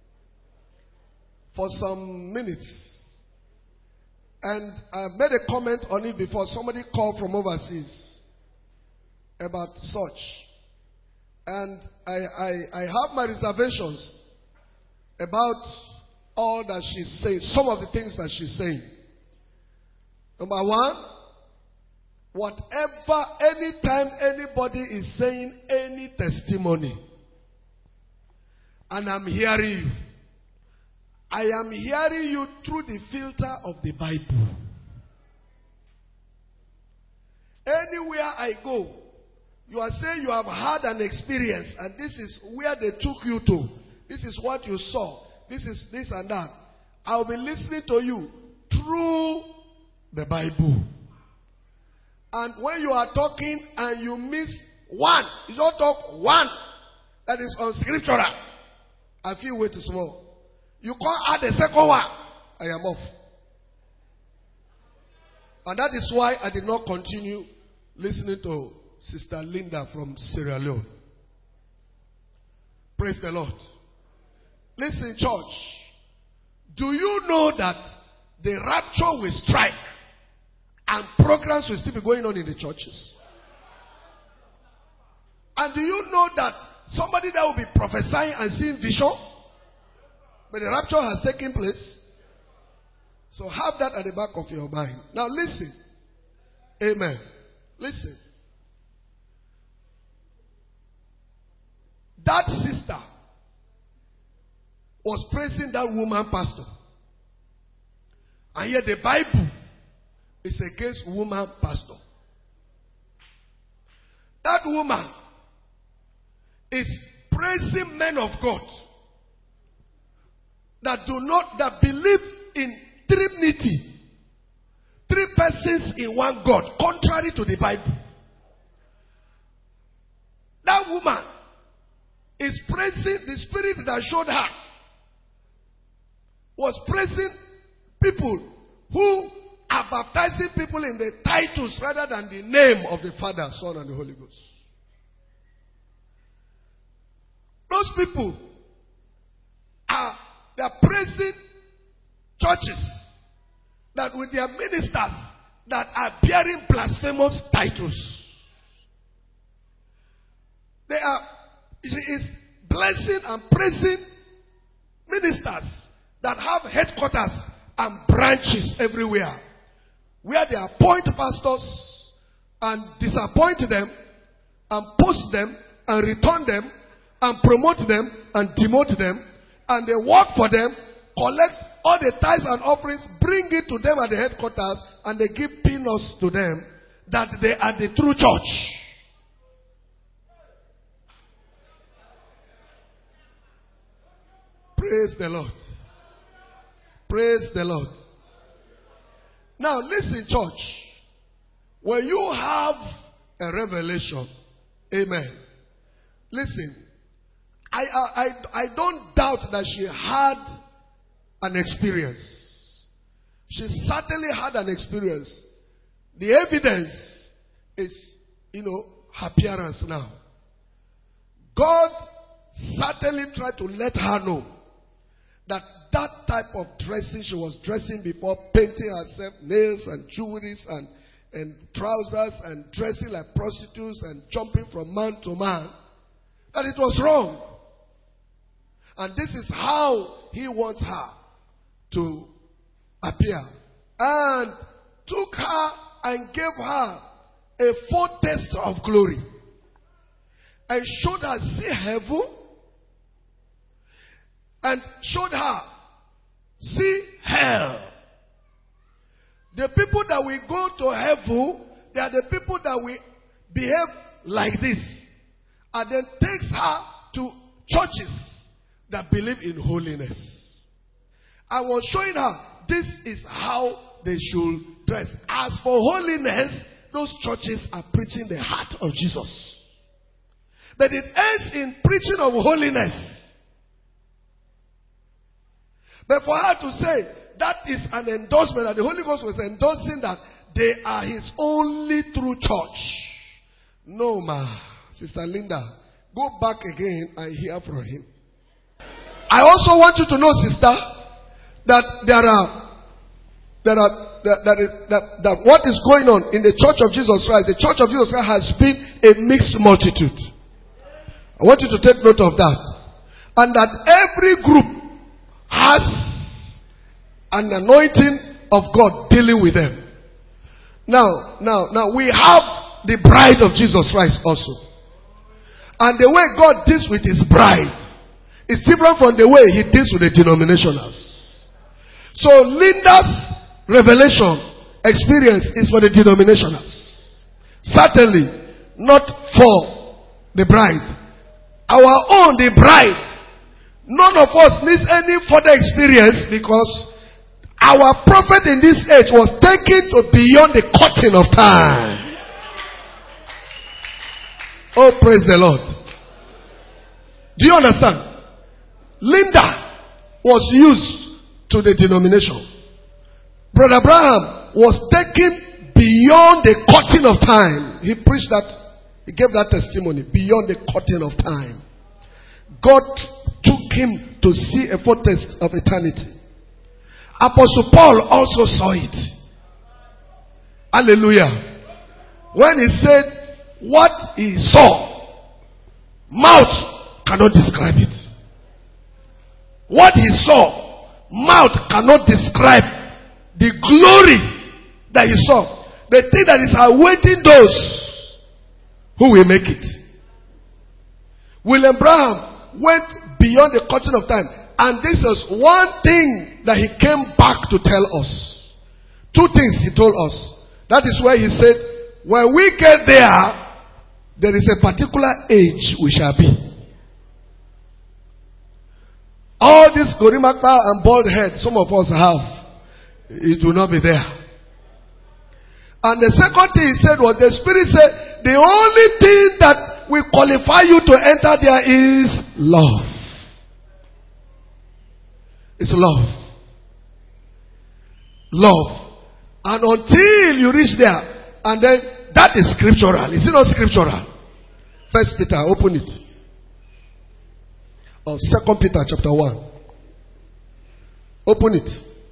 for some minutes. And I made a comment on it before. Somebody called from overseas about such. And I, I, I have my reservations about all that she's saying, some of the things that she's saying. Number one, whatever, anytime anybody is saying any testimony, and I'm hearing you, I am hearing you through the filter of the Bible. Anywhere I go, you are saying you have had an experience, and this is where they took you to. This is what you saw. This is this and that. I'll be listening to you through the Bible. And when you are talking and you miss one, you don't talk one that is unscriptural, I feel way too small. You can't add the second one, I am off. And that is why I did not continue listening to Sister Linda from Sierra Leone. Praise the Lord. Listen, church. Do you know that the rapture will strike and programs will still be going on in the churches? And do you know that somebody that will be prophesying and seeing vision, but the rapture has taken place? So have that at the back of your mind. Now listen. Amen. Listen. That sister was praising that woman pastor. And yet the Bible is against woman pastor. That woman is praising men of God that do not, that believe in Trinity. Three persons in one God, contrary to the Bible. That woman is praising the spirit that showed her, was praising people who are baptizing people in the titles rather than the name of the Father, Son, and the Holy Ghost. Those people are, they are praising churches that with their ministers that are bearing blasphemous titles. They are, she is blessing and praising ministers that have headquarters and branches everywhere, where they appoint pastors and disappoint them and post them and return them and promote them and demote them, and they work for them, collect all the tithes and offerings, bring it to them at the headquarters, and they give peanuts to them that they are the true church. Praise the Lord. Praise the Lord. Now listen, church. When you have a revelation, amen. Listen, I, I, I, I don't doubt that she had an experience. She certainly had an experience. The evidence is, you know, her appearance now. God certainly tried to let her know that that type of dressing she was dressing before, painting herself, nails and jewelries and, and trousers and dressing like prostitutes and jumping from man to man, that it was wrong. And this is how he wants her to appear. And took her and gave her a foretaste of glory. and showed her, see heaven, and showed her, see hell. The people that will go to heaven, they are the people that will behave like this. And then takes her to churches that believe in holiness. I was showing her, this is how they should dress. As for holiness, those churches are preaching the heart of Jesus. But it ends in preaching of holiness. But for her to say, that is an endorsement, that the Holy Ghost was endorsing that they are his only true church. No, ma. Sister Linda, go back again and hear from him. I also want you to know, sister, that there are, there are, that, that, is, that, that what is going on in the church of Jesus Christ, the church of Jesus Christ has been a mixed multitude. I want you to take note of that. And that every group has an anointing of God dealing with them. Now, now, now we have the bride of Jesus Christ also. And the way God deals with his bride is different from the way he deals with the denominationals. So Linda's revelation experience is for the denominationals. Certainly not for the bride. Our own, the bride, none of us needs any further experience because our prophet in this age was taken to beyond the curtain of time. Oh, praise the Lord. Do you understand? Linda was used to the denomination. Brother Abraham was taken beyond the curtain of time. He preached that, he gave that testimony, beyond the curtain of time. God took him to see a foretaste of eternity. Apostle Paul also saw it. Hallelujah. When he said, what he saw, mouth cannot describe it. What he saw, mouth cannot describe the glory that he saw. The thing that is awaiting those who will make it. William Branham went beyond the curtain of time. And this is one thing that he came back to tell us. Two things he told us. That is why he said, when we get there, there is a particular age we shall be. All this gorimapa and bald head some of us have, it will not be there. And the second thing he said was, the Spirit said, the only thing that will qualify you to enter there is love. It's love. Love. And until you reach there, and then that is scriptural. Is it not scriptural? First Peter, open it. Or Second Peter chapter one. Open it.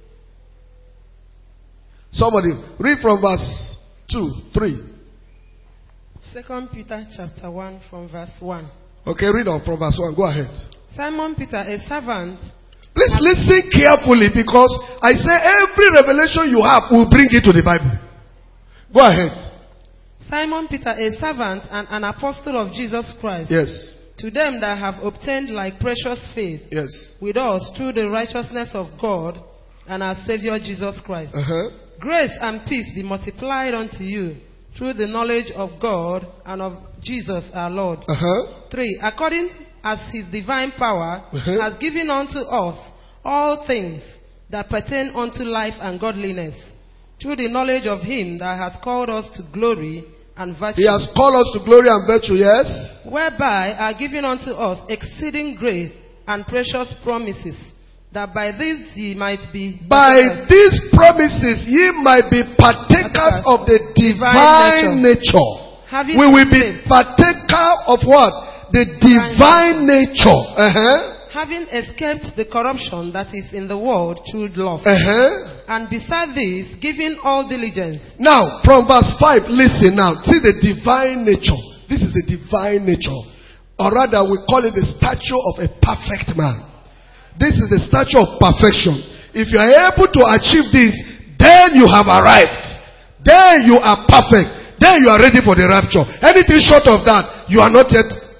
Somebody read from verse two, three. Second Peter chapter one from verse one. Okay, read on from verse one. Go ahead. Simon Peter, a servant. Please listen carefully, because I say every revelation you have will bring it to the Bible. Go ahead. Simon Peter, a servant and an apostle of Jesus Christ. Yes. To them that have obtained like precious faith. Yes. With us through the righteousness of God and our Savior Jesus Christ. Uh-huh. Grace and peace be multiplied unto you through the knowledge of God and of Jesus our Lord. Uh-huh. Three, according as his divine power uh-huh. has given unto us all things that pertain unto life and godliness, through the knowledge of him that has called us to glory and virtue. He has called us to glory and virtue, yes. Whereby are given unto us exceeding great and precious promises, that by these ye might be by these promises ye might be partakers of the divine, divine nature. nature. We will be partaker of what? The divine, divine nature. Uh-huh. Having escaped the corruption that is in the world through lust. Uh-huh. And beside this, giving all diligence. Now, from verse five, listen now. See the divine nature. This is the divine nature. Or rather, we call it the stature of a perfect man. This is the stature of perfection. If you are able to achieve this, then you have arrived. Then you are perfect. Then you are ready for the rapture. Anything short of that, you are not yet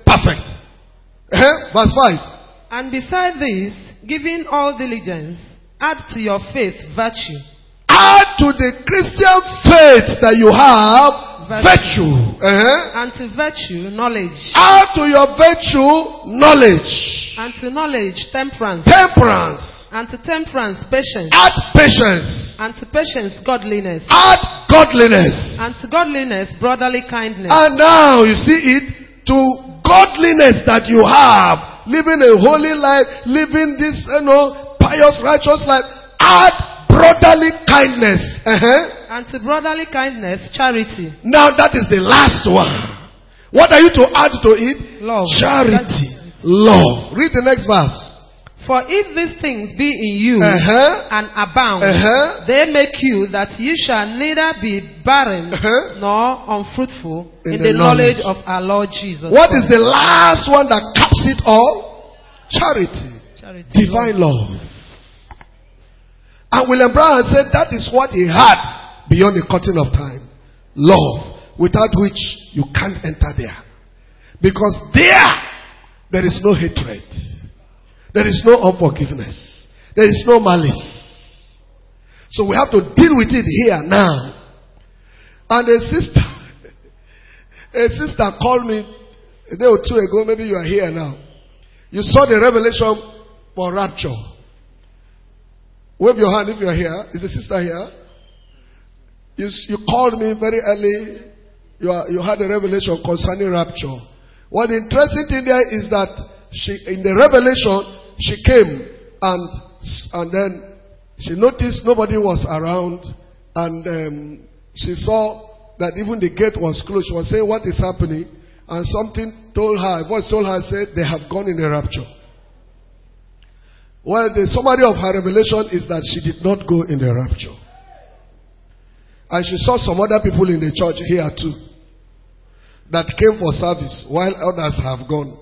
perfect. Uh-huh. Verse five. And beside this, giving all diligence, add to your faith virtue. Add to the Christian faith that you have virtue. virtue. Uh-huh. And to virtue, knowledge. Add to your virtue, knowledge. And to knowledge, temperance. Temperance. And to temperance, patience. Add patience. And to patience, godliness. Add godliness. And to godliness, brotherly kindness. And now you see it, to godliness that you have, living a holy life, living this, you know, pious, righteous life, add brotherly kindness. Uh-huh. And to brotherly kindness, charity. Now that is the last one. What are you to add to it? Love. Charity. Love. Read the next verse. For if these things be in you uh-huh. and abound, uh-huh. they make you that you shall neither be barren uh-huh. nor unfruitful in, in the, the knowledge. knowledge of our Lord Jesus. What Christ. Is the last one that caps it all? Charity. Charity. Divine love. love. And William Brown said that is what he had beyond the curtain of time. Love, without which you can't enter there. Because there, there is no hatred. There is no unforgiveness. There is no malice. So we have to deal with it here now. And a sister, a sister called me a day or two ago, maybe you are here now. You saw the revelation for rapture. Wave your hand if you are here. Is the sister here? You, you called me very early. You, are, you had a revelation concerning rapture. What the interesting thing there is that she, in the revelation, she came and and then she noticed nobody was around, and um, she saw that even the gate was closed. She was saying, "What is happening?" And something told her, a voice told her, said, "They have gone in the rapture." Well, the summary of her revelation is that she did not go in the rapture. And she saw some other people in the church here too that came for service while others have gone.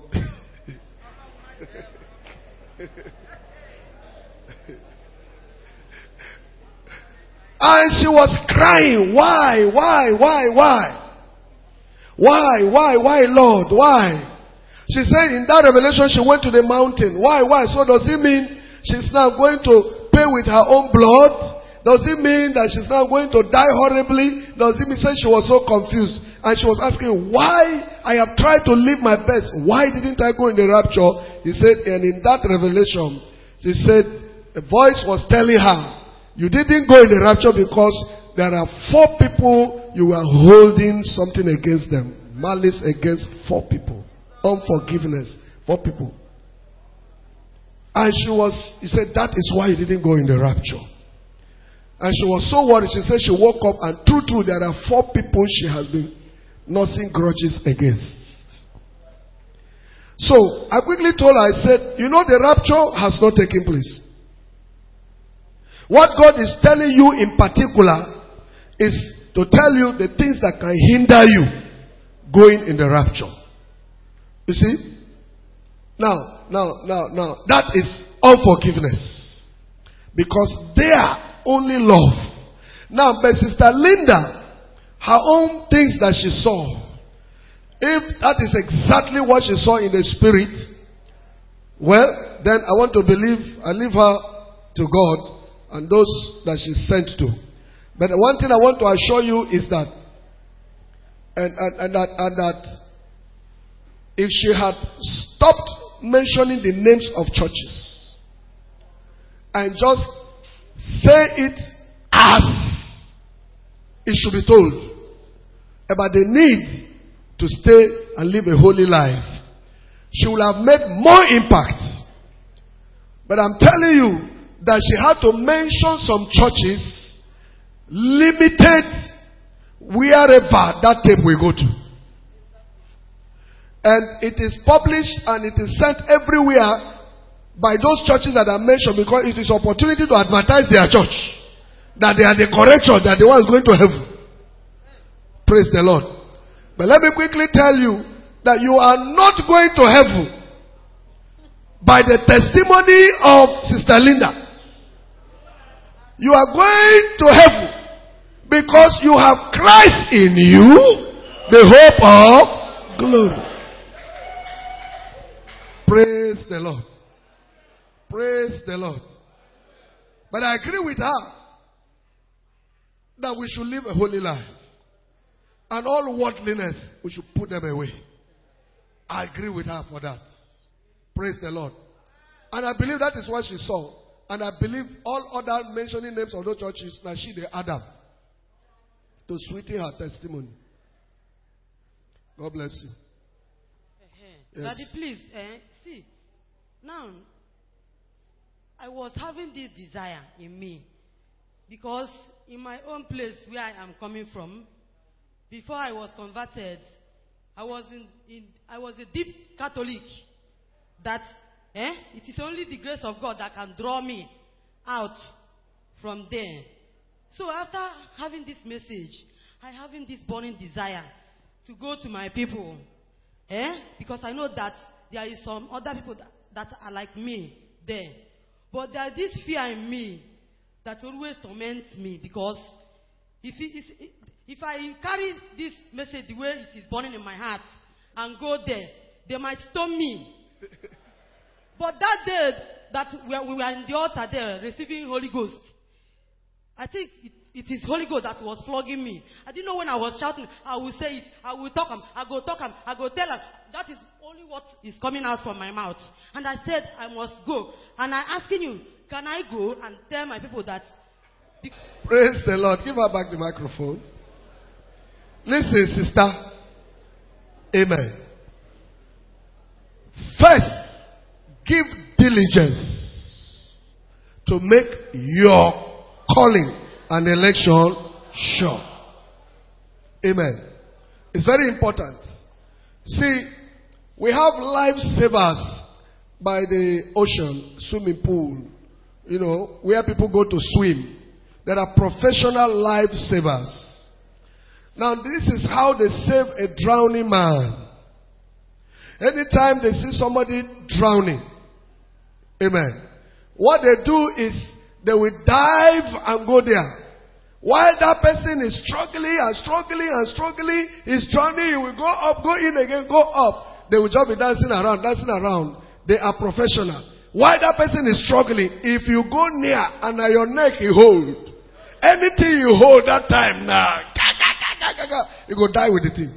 And she was crying. Why? Why? Why? Why? Why? Why? Why, Lord? Why? She said in that revelation she went to the mountain. Why? Why? So does it mean she's now going to pay with her own blood? Does it mean that she's now going to die horribly? Does it mean say she was so confused? And she was asking, why? I have tried to live my best. Why didn't I go in the rapture? He said, and in that revelation, she said, a voice was telling her, you didn't go in the rapture because there are four people you were holding something against them. Malice against four people. Unforgiveness. Four people. And she was, he said, that is why you didn't go in the rapture. And she was so worried. She said she woke up and true, true, there are four people she has been nursing grudges against. So, I quickly told her, I said, you know the rapture has not taken place. What God is telling you in particular is to tell you the things that can hinder you going in the rapture. You see? Now, now, now, now, that is unforgiveness. Because they are only love. Now, but Sister Linda, her own things that she saw, if that is exactly what she saw in the spirit, well, then I want to believe, I leave her to God and those that she sent to. But the one thing I want to assure you is that, and, and, and that, and that, if she had stopped mentioning the names of churches and just say it as it should be told about the need to stay and live a holy life, she would have made more impact. But I'm telling you that she had to mention some churches limited wherever that tape will go to. And it is published and it is sent everywhere by those churches that are mentioned, because it is opportunity to advertise their church. That they are the correct church, that the ones going to heaven. Praise the Lord. But let me quickly tell you that you are not going to heaven by the testimony of Sister Linda. You are going to heaven because you have Christ in you, the hope of glory. Praise the Lord. Praise the Lord. But I agree with her that we should live a holy life. And all worldliness, we should put them away. I agree with her for that. Praise the Lord. And I believe that is what she saw. And I believe all other mentioning names of those churches, now she the Adam, to sweeten her testimony. God bless you. Uh-huh. Yes. Daddy, please, eh, see, now, I was having this desire in me. Because in my own place where I am coming from, before I was converted, I was in, in I was a deep Catholic. That eh, it is only the grace of God that can draw me out from there. So after having this message, I having this burning desire to go to my people. Eh? Because I know that there is some other people that, that are like me there. But there is this fear in me that always torments me, because if it is, if I carry this message the way it is burning in my heart and go there, they might stone me. But that day that we were in the altar there receiving Holy Ghost, I think it, it is Holy Ghost that was flogging me. I didn't know when I was shouting, I will say it, I will talk him, I go talk him, I go tell him. That is only what is coming out from my mouth. And I said, I must go. And I'm asking you, can I go and tell my people that... Praise the Lord. Give her back the microphone. Listen, sister. Amen. First, give diligence to make your calling and election sure. Amen. It's very important. See, we have lifesavers by the ocean, swimming pool, you know, where people go to swim. There are professional lifesavers. Now, this is how they save a drowning man. Anytime they see somebody drowning, amen, what they do is they will dive and go there. While that person is struggling and struggling and struggling, he's drowning, he will go up, go in again, go up. They will just be dancing around, dancing around. They are professional. While that person is struggling, if you go near and at your neck you hold, anything you hold that time now, you go die with the thing.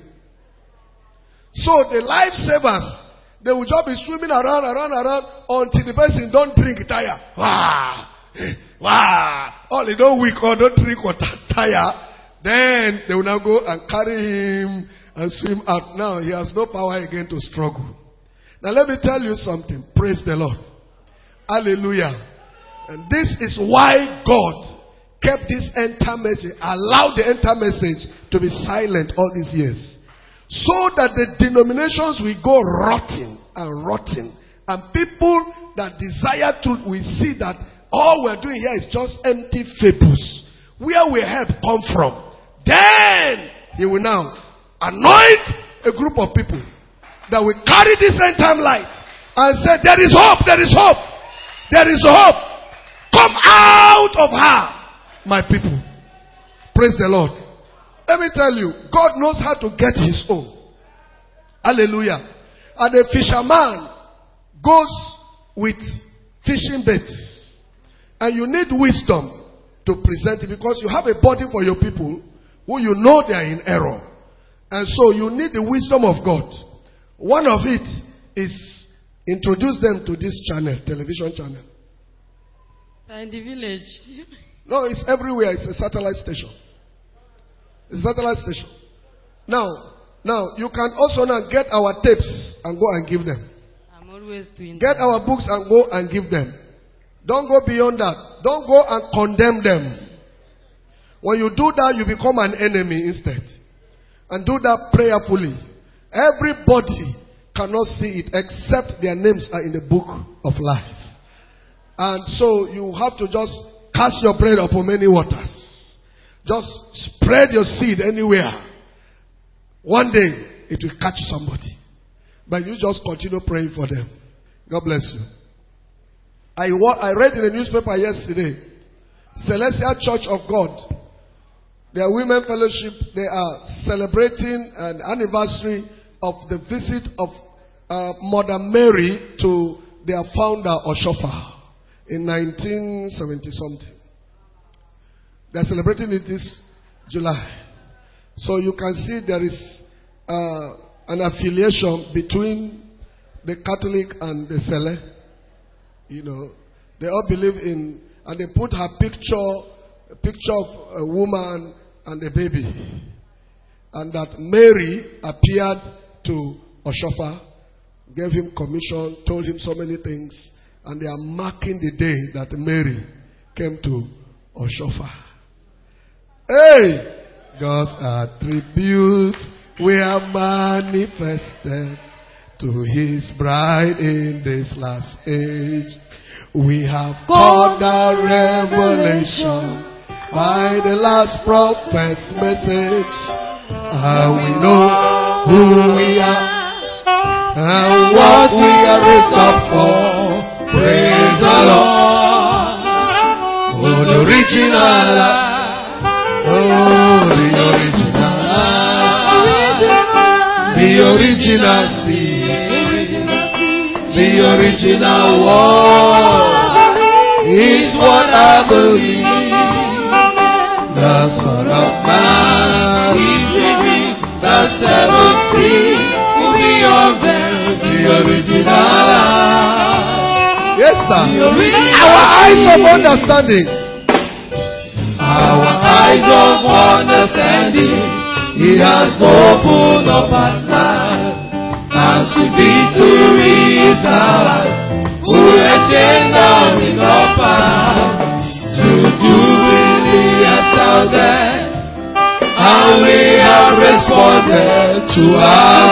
So the lifesavers, they will just be swimming around, around, around until the person don't drink tire. Wow, wow. All they don't weak or don't drink or tire. Then they will now go and carry him and swim out. Now he has no power again to struggle. Now let me tell you something. Praise the Lord. Hallelujah. And this is why God kept this end-time message, allowed the end-time message to be silent all these years. So that the denominations will go rotting and rotting. And people that desire truth will see that all we're doing here is just empty fables. Where will help come from? Then he will now anoint a group of people that will carry this end-time light and say, there is hope, there is hope, there is hope. Come out of her, my people. Praise the Lord. Let me tell you, God knows how to get his own. Hallelujah. And a fisherman goes with fishing baits. And you need wisdom to present it, because you have a body for your people who you know they are in error. And so you need the wisdom of God. One of it is introduce them to this channel, television channel. In the village. No, it's everywhere. It's a satellite station. It's a satellite station. Now, now you can also now get our tapes and go and give them. I'm always doing Get that. our books and go and give them. Don't go beyond that. Don't go and condemn them. When you do that, you become an enemy instead. And do that prayerfully. Everybody cannot see it except their names are in the book of life. And so you have to just cast your bread upon many waters. Just spread your seed anywhere. One day, it will catch somebody. But you just continue praying for them. God bless you. I, I read in the newspaper yesterday, Celestial Church of God, their women fellowship, they are celebrating an anniversary of the visit of uh, Mother Mary to their founder Oshofa in nineteen seventy something. They're celebrating it this July. So you can see there is uh, an affiliation between the Catholic and the Sele. You know, they all believe in, and they put her picture, a picture of a woman and a baby. And that Mary appeared to Oshofa, gave him commission, told him so many things, and they are marking the day that Mary came to Oshofa. Hey! God's attributes were manifested to his bride in this last age. We have got the revelation by the last prophet's message. And we know who we are and what we are raised up for. Praise the Lord. Oh, the original. Oh, the original. The original seed. The original word is what I believe. The Son of Man is living. The seven seed will be unveiled. The original. Yes, sir. Our eyes of understanding. Our eyes of understanding, he has opened up at night, and sweet victory is ours, who ascend down in our path, to jubilee has sounded, and we have responded to our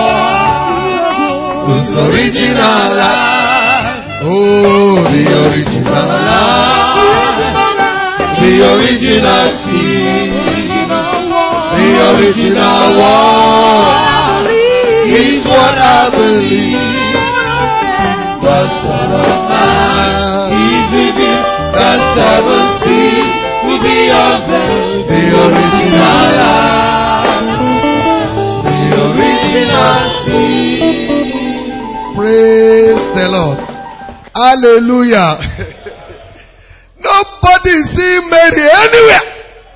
God, whose original life, oh, the original life. The original seed, the original word is what I believe. The Son of Man is living. The seven seed will be unveiled. The original life, the original seed. Praise the Lord. Hallelujah. Nobody is seeing Mary anywhere.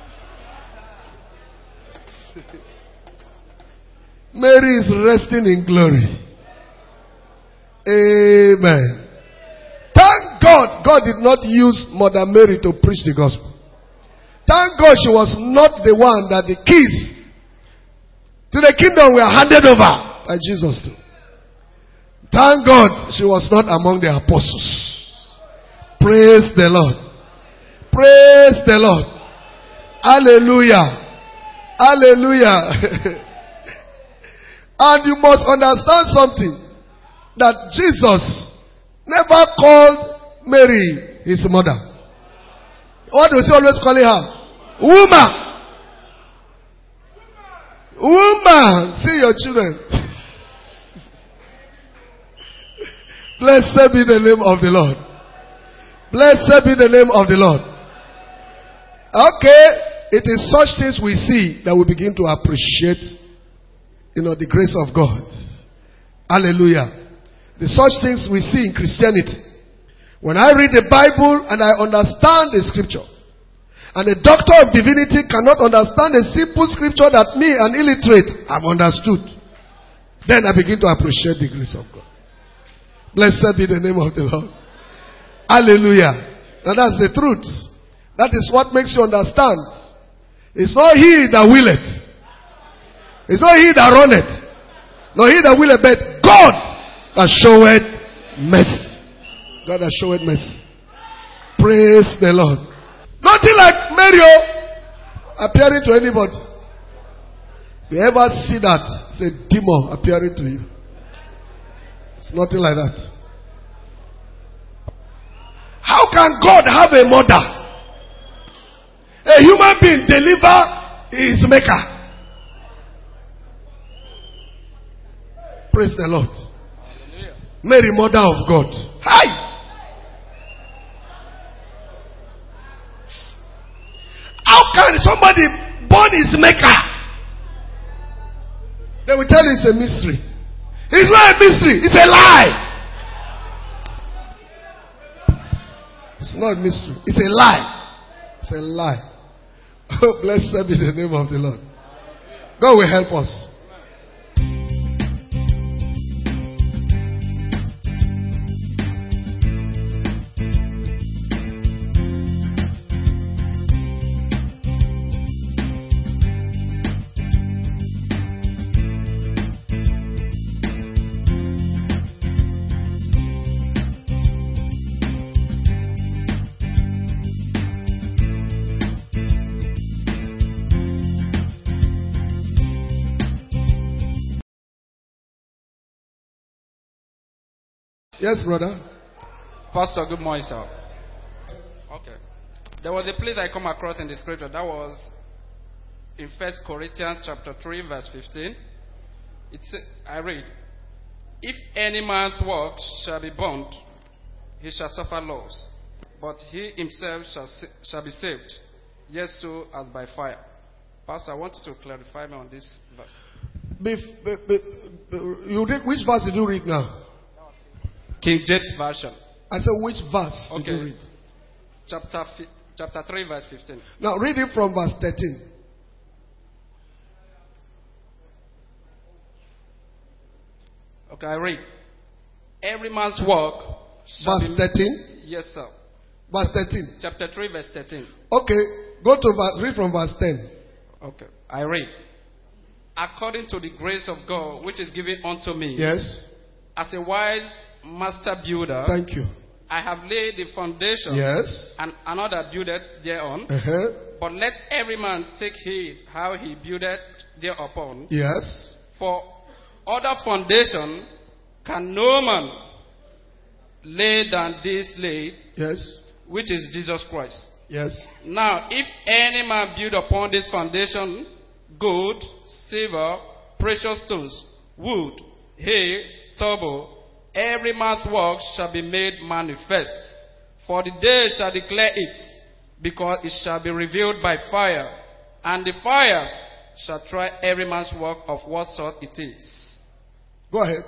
Mary is resting in glory. Amen. Thank God, God did not use Mother Mary to preach the gospel. Thank God she was not the one that the keys to the kingdom were handed over by Jesus to. Thank God she was not among the apostles. Praise the Lord. Praise the Lord. Hallelujah. Hallelujah. And you must understand something. That Jesus never called Mary his mother. What was he always calling her? Woman. Woman. See your children. Blessed be the name of the Lord. Blessed be the name of the Lord. Okay, it is such things we see that we begin to appreciate, you know, the grace of God. Hallelujah. The such things we see in Christianity. When I read the Bible and I understand the scripture, and a doctor of divinity cannot understand a simple scripture that me, an illiterate, have understood, then I begin to appreciate the grace of God. Blessed be the name of the Lord. Hallelujah. Now that's the truth. That is what makes you understand. It's not he that willeth. It's not he that runneth. Nor he that willeth, but God that showeth mercy. God that showeth mercy. Praise the Lord. Nothing like Mary appearing to anybody. You ever see that? It's a demon appearing to you. It's nothing like that. How can God have a mother? A human being deliver his maker. Praise the Lord. Hallelujah. Mary, mother of God. Hi. How can somebody born his maker? They will tell you it's a mystery. It's not a mystery. It's a lie. It's not a mystery. It's a lie. It's a lie. Oh, blessed be the name of the Lord. God will help us. Yes, brother. Pastor, good morning, sir. Okay. There was a place I come across in the scripture that was in First Corinthians chapter three, verse fifteen. It's I read, "If any man's work shall be burnt, he shall suffer loss, but he himself shall shall be saved, yes, so as by fire." Pastor, I want you to clarify me on this verse. Bef- be- be- you read, which verse did you read now? King James Version. I said, which verse Okay. did you read? Chapter fi- chapter three, verse fifteen. Now read it from verse thirteen. Okay, I read. Every man's work shall Verse be... thirteen. Yes, sir. Verse thirteen. Chapter three, verse thirteen. Okay, go to verse, read from verse ten. Okay, I read. According to the grace of God, which is given unto me, Yes. as a wise master builder, Thank you. I have laid the foundation, Yes. and another buildeth thereon. Uh-huh. But let every man take heed how he buildeth thereupon. Yes. For other foundation can no man lay than this laid, Yes. which is Jesus Christ. Yes. Now, if any man build upon this foundation gold, silver, precious stones, wood, hay, stubble, every man's work shall be made manifest. For the day shall declare it, because it shall be revealed by fire, and the fire shall try every man's work of what sort it is. Go ahead.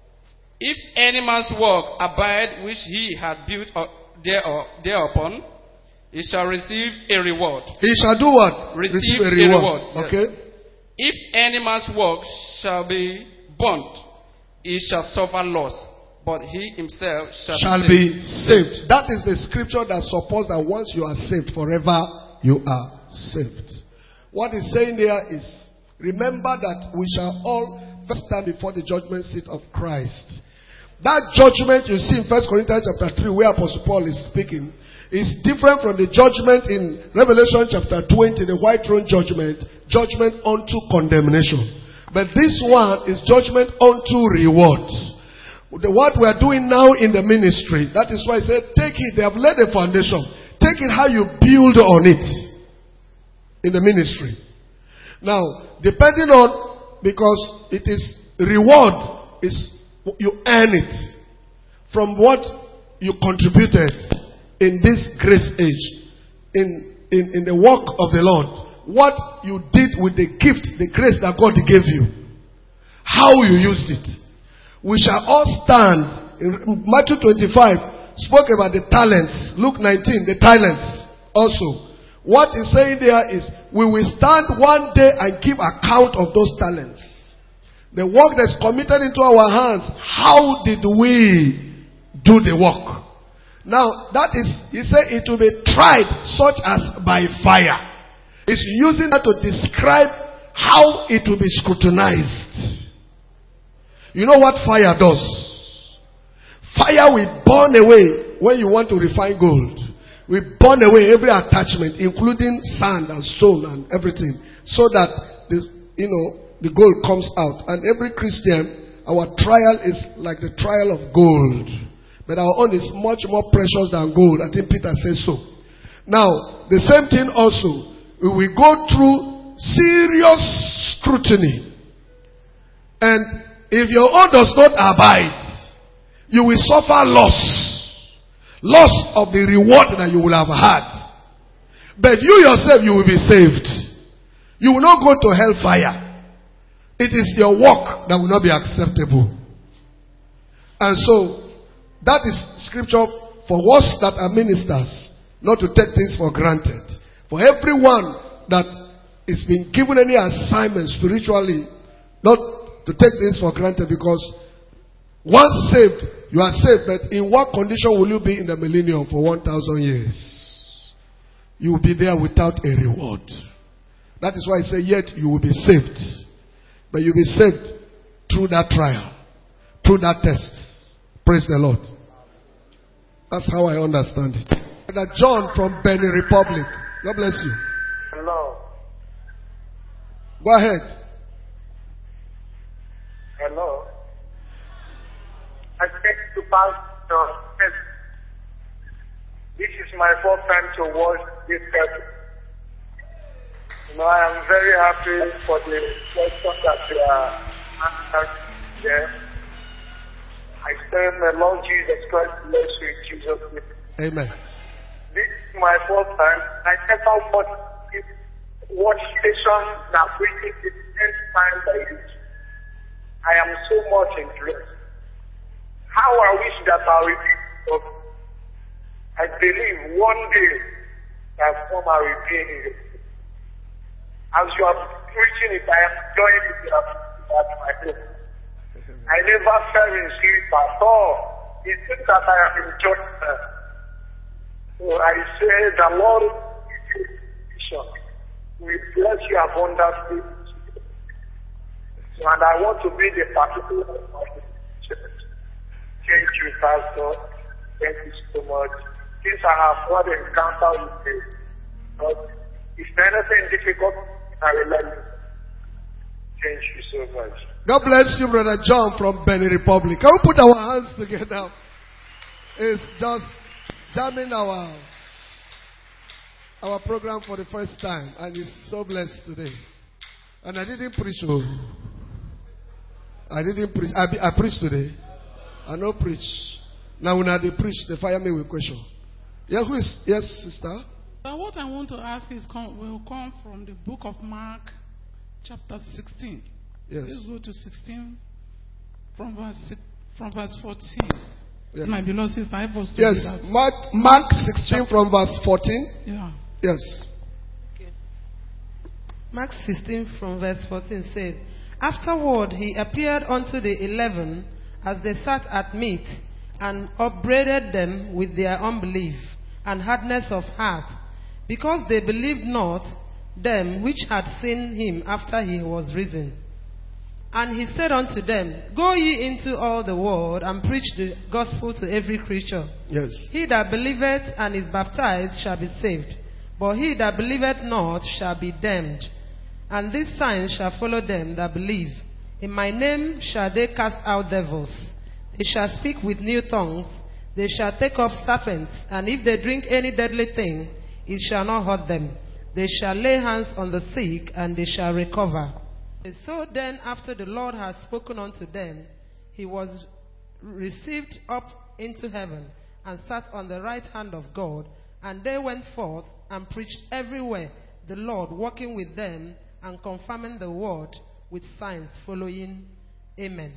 If any man's work abide which he had built up there- thereupon, he shall receive a reward. He shall do what? Receive a a reward. reward, yes. Okay. If any man's work shall be burnt, he shall suffer loss, but he himself shall, Shall be be saved. That is the scripture that supports that once you are saved, forever you are saved. What is saying there is, remember that we shall all first stand before the judgment seat of Christ. That judgment you see in First Corinthians chapter three, where Apostle Paul is speaking, is different from the judgment in Revelation chapter twenty, the white throne judgment, judgment unto condemnation. But this one is judgment unto reward. The, what we are doing now in the ministry, that is why I said, take it. They have laid a foundation. Take it how you build on it in the ministry. Now, depending on, because it is reward, is you earn it from what you contributed in this grace age, in, in, in the work of the Lord. What you did with the gift, the grace that God gave you. How you used it. We shall all stand. In Matthew twenty-five, spoke about the talents. Luke nineteen, the talents also. What he's saying there is, we will stand one day and give account of those talents. The work that's committed into our hands, how did we do the work? Now, that is, he said it will be tried such as by fire. It's using that to describe how it will be scrutinized. You know what fire does? Fire will burn away when you want to refine gold. We burn away every attachment, including sand and stone and everything, so that the, you know, the gold comes out. And every Christian, our trial is like the trial of gold. But our own is much more precious than gold. I think Peter says so. Now, the same thing also. We will go through serious scrutiny. And if your own does not abide, you will suffer loss. Loss of the reward that you will have had. But you yourself, you will be saved. You will not go to hellfire. It is your work that will not be acceptable. And so, that is scripture for us that are ministers, not to take things for granted. For everyone that is being given any assignment spiritually, not to take things for granted, because once saved, you are saved, but in what condition will you be in the millennium for one thousand years? You will be there without a reward. That is why I say, yet you will be saved. But you will be saved through that trial, through that test. Praise the Lord. That's how I understand it. Brother John from Benin Republic. God bless you. Hello. Go ahead. Hello. I thank you, Pastor. This is my first time to watch this service. You know, I am very happy for the question that you are answering there. I say, my Lord Jesus Christ bless you in Jesus' name. Amen. This is my first time. I never watched this watch station that preaches the first time by it. I am so much interested. How I wish that I will be. I believe one day that come I will be in it. As you are preaching it, I am enjoying it at my home. I never fell in sleep at all. It seems that I am enjoying it. So I say the Lord will bless you abundantly. And I want to be the particular of my church. Thank you, Pastor. Thank you so much. Since I have had an encounter with you, but if anything difficult, I will let you. Thank you so much. God bless you, Brother John from Benin Republic. Can we put our hands together? It's just jamming our our program for the first time, and it's so blessed today. And I didn't preach. Oh, I didn't preach. I, be, I preached today. I no preach. Now when I they preach, they fire me with question. Yeah, who is? Yes, sister. But what I want to ask is come, will come from the book of Mark, chapter sixteen. Yes. Let's go to sixteen, from verse from verse fourteen. Yes. My beloved sister, I was yes. Mark Mark sixteen from verse fourteen. Yeah. Yes. Okay. Mark sixteen from verse fourteen said, afterward he appeared unto the eleven as they sat at meat, and upbraided them with their unbelief and hardness of heart, because they believed not them which had seen him after he was risen. And he said unto them, go ye into all the world, and preach the gospel to every creature. Yes. He that believeth and is baptized shall be saved, but he that believeth not shall be damned. And these signs shall follow them that believe. In my name shall they cast out devils. They shall speak with new tongues. They shall take up serpents. And if they drink any deadly thing, it shall not hurt them. They shall lay hands on the sick, and they shall recover. So then, after the Lord had spoken unto them, he was received up into heaven, and sat on the right hand of God. And they went forth and preached everywhere, the Lord working with them and confirming the word with signs following. Amen.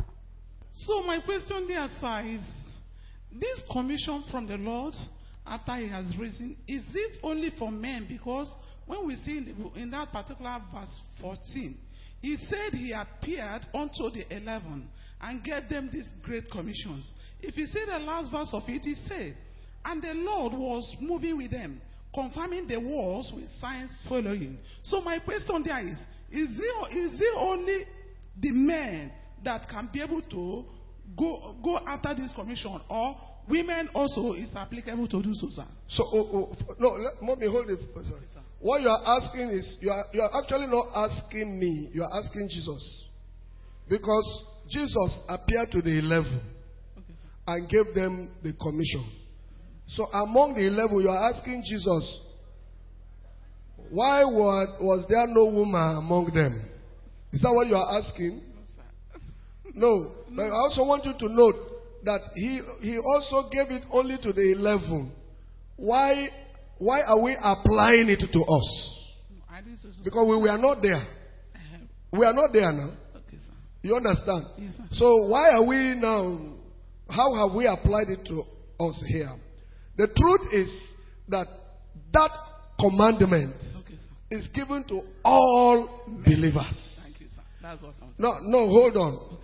So my question there, sir, is this commission from the Lord after he has risen, is it only for men? Because when we see in, the, in that particular verse fourteen, he said he appeared unto the eleven and gave them these great commissions. If you see the last verse of it, he said, and the Lord was moving with them, confirming the words with signs following. So my question there is, is it, is it only the men that can be able to go go after this commission, or women also is applicable to do so, sir? So, oh, oh, no, let, let me hold it. Sir. What you are asking is, you are, you are actually not asking me, you are asking Jesus. Because Jesus appeared to the eleven okay, and gave them the commission. So among the eleven, you are asking Jesus, why was, was there no woman among them? Is that what you are asking? No, but I also want you to note that he he also gave it only to the eleven. Why why are we applying it to us? Because we were not there. We are not there now. Okay, sir. You understand? Yes, sir. So why are we now how have we applied it to us here? The truth is that that commandment Okay, sir. is given to all believers. Thank you, sir. That's what I'm No, no, hold on.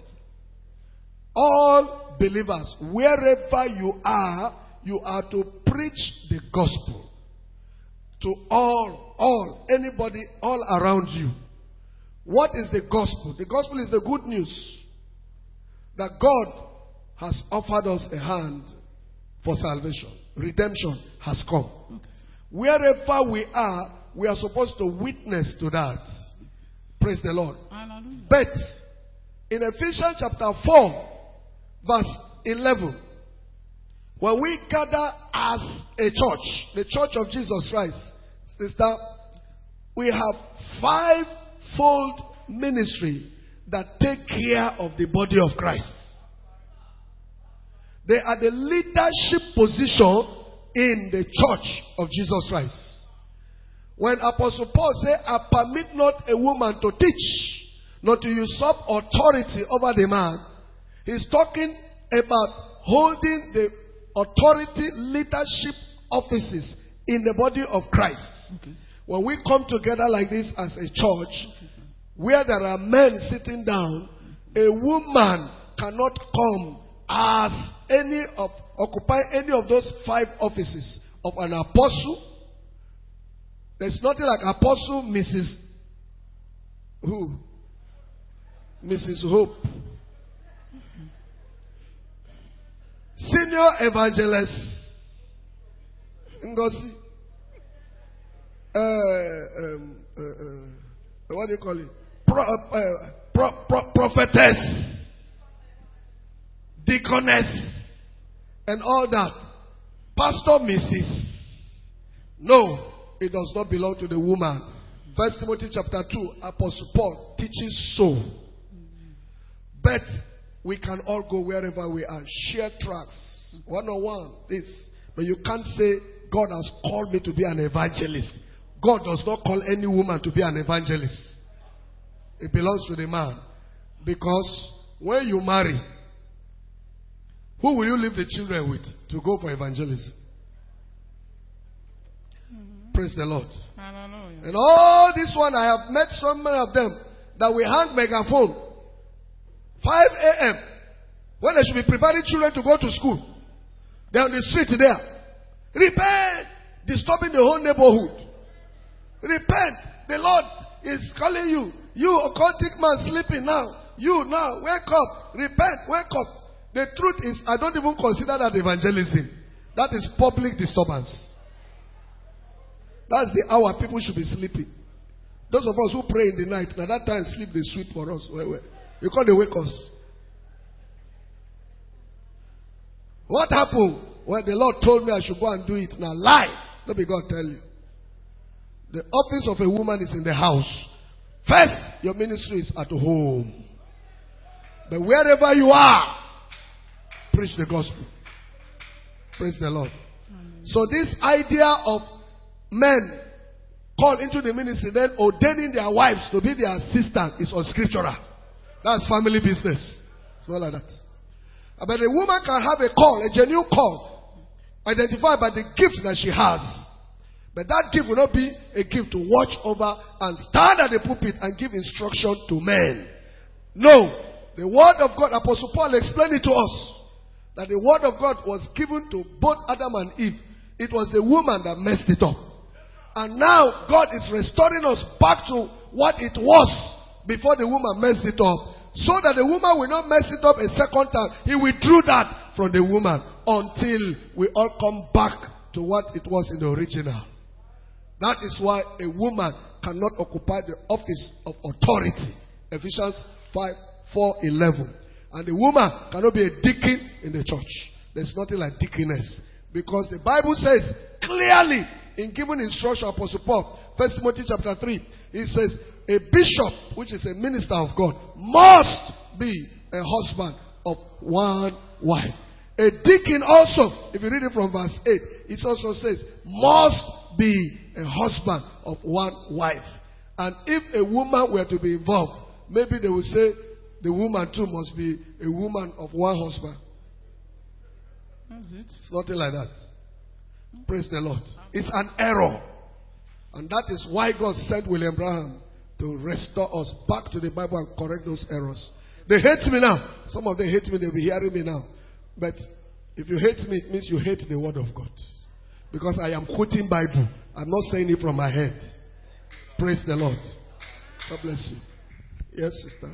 All believers, wherever you are, you are to preach the gospel to all, all, anybody, all around you. What is the gospel? The gospel is the good news that God has offered us a hand for salvation. Redemption has come. Okay, Wherever we are, we are supposed to witness to that. Praise the Lord. Hallelujah. But in Ephesians chapter four, verse eleven, when we gather as a church, the church of Jesus Christ, sister, we have five-fold ministry that take care of the body of Christ. They are the leadership position in the church of Jesus Christ. When Apostle Paul said, I permit not a woman to teach, not to usurp authority over the man, he's talking about holding the authority leadership offices in the body of Christ. Okay. When we come together like this as a church, where there are men sitting down, a woman cannot come as any of occupy any of those five offices of an apostle. There's nothing like apostle Missus Who? Missus Hope. Senior evangelist Ngozi. Uh, um, uh, uh, what do you call it? Pro, uh, pro, pro, prophetess. Deaconess. And all that. Pastor Missus No, it does not belong to the woman. First Timothy chapter two, Apostle Paul teaches so. But we can all go wherever we are. Share tracts. One on one. This. But you can't say, God has called me to be an evangelist. God does not call any woman to be an evangelist. It belongs to the man. Because when you marry, who will you leave the children with to go for evangelism? Mm-hmm. Praise the Lord. Hallelujah. And all this one, I have met so many of them that we hang megaphone. five a.m. when they should be preparing children to go to school. They're on the street there. Repent! Disturbing the whole neighborhood. Repent! The Lord is calling you. You occultic man sleeping now. You now, wake up. Repent, wake up. The truth is, I don't even consider that evangelism. That is public disturbance. That's the hour people should be sleeping. Those of us who pray in the night, now that time sleep they sweet for us. Wait, wait. You can't wake us. What happened? Well, the Lord told me I should go and do it. Now lie. Let me God tell you. The office of a woman is in the house. First, your ministry is at home. But wherever you are, preach the gospel. Praise the Lord. Amen. So this idea of men called into the ministry, then ordaining their wives to be their assistant is unscriptural. That's family business. It's not like that. But a woman can have a call, a genuine call, identified by the gift that she has. But that gift will not be a gift to watch over and stand at the pulpit and give instruction to men. No. The word of God, Apostle Paul explained it to us, that the word of God was given to both Adam and Eve. It was the woman that messed it up. And now God is restoring us back to what it was before the woman messed it up. So that the woman will not mess it up a second time. He withdrew that from the woman until we all come back to what it was in the original. That is why a woman cannot occupy the office of authority. Ephesians five, four, eleven. And the woman cannot be a deacon in the church. There's nothing like deaconess. Because the Bible says clearly in giving instruction, Apostle Paul, First Timothy chapter three, he says, a bishop, which is a minister of God, must be a husband of one wife. A deacon also, if you read it from verse eight, it also says, must be a husband of one wife. And if a woman were to be involved, maybe they will say the woman too must be a woman of one husband. That's it. It's nothing like that. Praise the Lord. It's an error. And that is why God sent William Branham to restore us back to the Bible and correct those errors. They hate me now. Some of them hate me. They'll be hearing me now. But if you hate me, it means you hate the Word of God. Because I am quoting Bible. I'm not saying it from my head. Praise the Lord. God bless you. Yes, sister.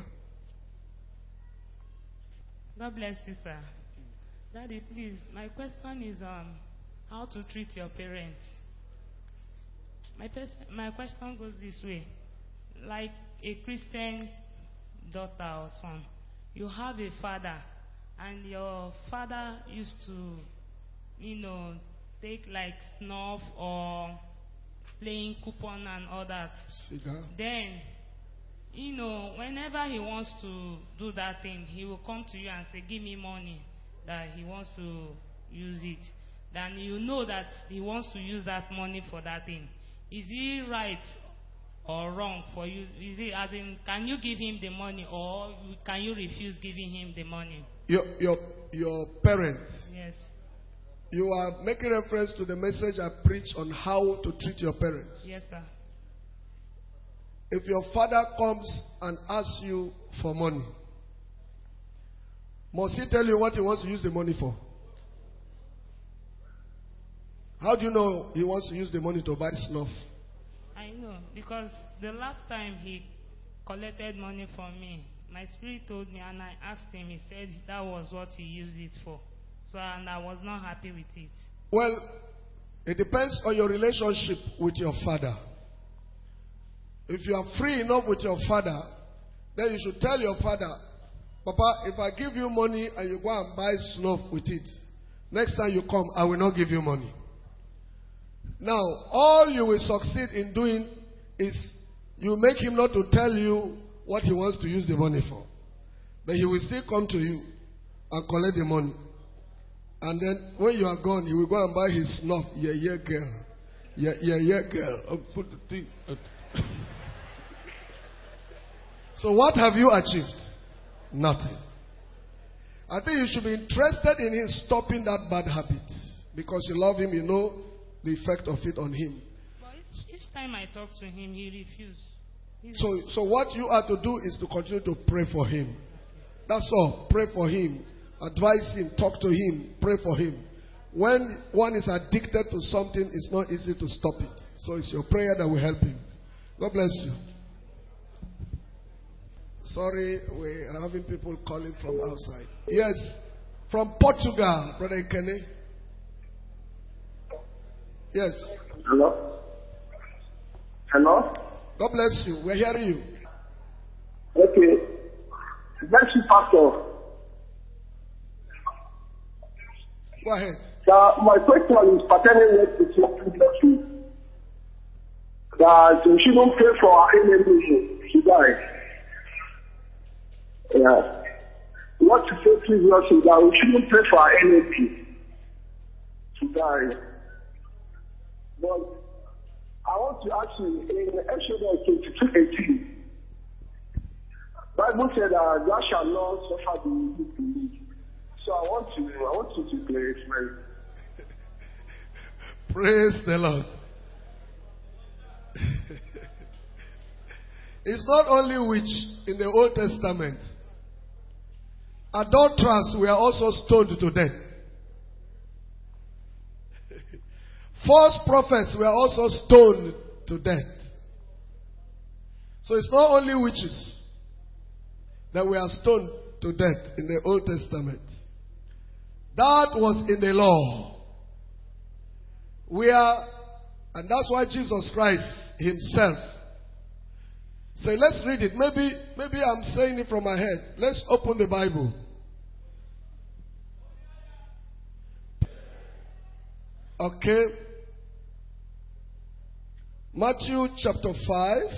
God bless you, sir. Daddy, please, my question is um, how to treat your parents. My, pers- my question goes this way. Like a Christian daughter or son, you have a father, and your father used to, you know, take like snuff or playing coupon and all that. Cigar. Then, you know, whenever he wants to do that thing, he will come to you and say, give me money, that he wants to use it. Then you know that he wants to use that money for that thing. Is he right or wrong for you? Is it as in, can you give him the money, or can you refuse giving him the money? Your your your parents. Yes. You are making reference to the message I preach on how to treat your parents. Yes, sir. If your father comes and asks you for money, must he tell you what he wants to use the money for? How do you know he wants to use the money to buy snuff? I know, because the last time he collected money from me, my spirit told me, and I asked him, he said that was what he used it for. So, and I was not happy with it. Well, it depends on your relationship with your father. If you are free enough with your father, then you should tell your father, Papa, if I give you money and you go and buy snuff with it, next time you come, I will not give you money. Now, all you will succeed in doing is you make him not to tell you what he wants to use the money for. But he will still come to you and collect the money. And then when you are gone, he will go and buy his snuff. Yeah, yeah, girl. Yeah, yeah, yeah, girl. Oh, put the thing. So what have you achieved? Nothing. I think you should be interested in him stopping that bad habit. Because you love him, you know the effect of it on him. But each, each time I talk to him, he refused. He's So, so what you are to do is to continue to pray for him. That's all. Pray for him. Advise him. Talk to him. Pray for him. When one is addicted to something, it's not easy to stop it. So it's your prayer that will help him. God bless you. Sorry, we are having people calling from outside. Yes, from Portugal, Brother Ikene. Yes. Hello? Hello? God bless you. We're hearing you. Okay. Bless you, Pastor. Go ahead. Uh, my question is pertaining to something that we shouldn't pray for our enemies to die. Yeah. What to say previously that we shouldn't pray for our enemies to die. But I want to ask you, in Exodus twenty-two eighteen, Bible said that thou shalt not suffer the evil to live. So I want to, I want you to clarify. Praise the Lord. It's not only witch in the Old Testament. Adulterers were also stoned to death. False prophets were also stoned to death. So it's not only witches that were stoned to death in the Old Testament. That was in the law. We are, and that's why Jesus Christ himself said, let's read it. Maybe, maybe I'm saying it from my head. Let's open the Bible. Okay. Matthew chapter five,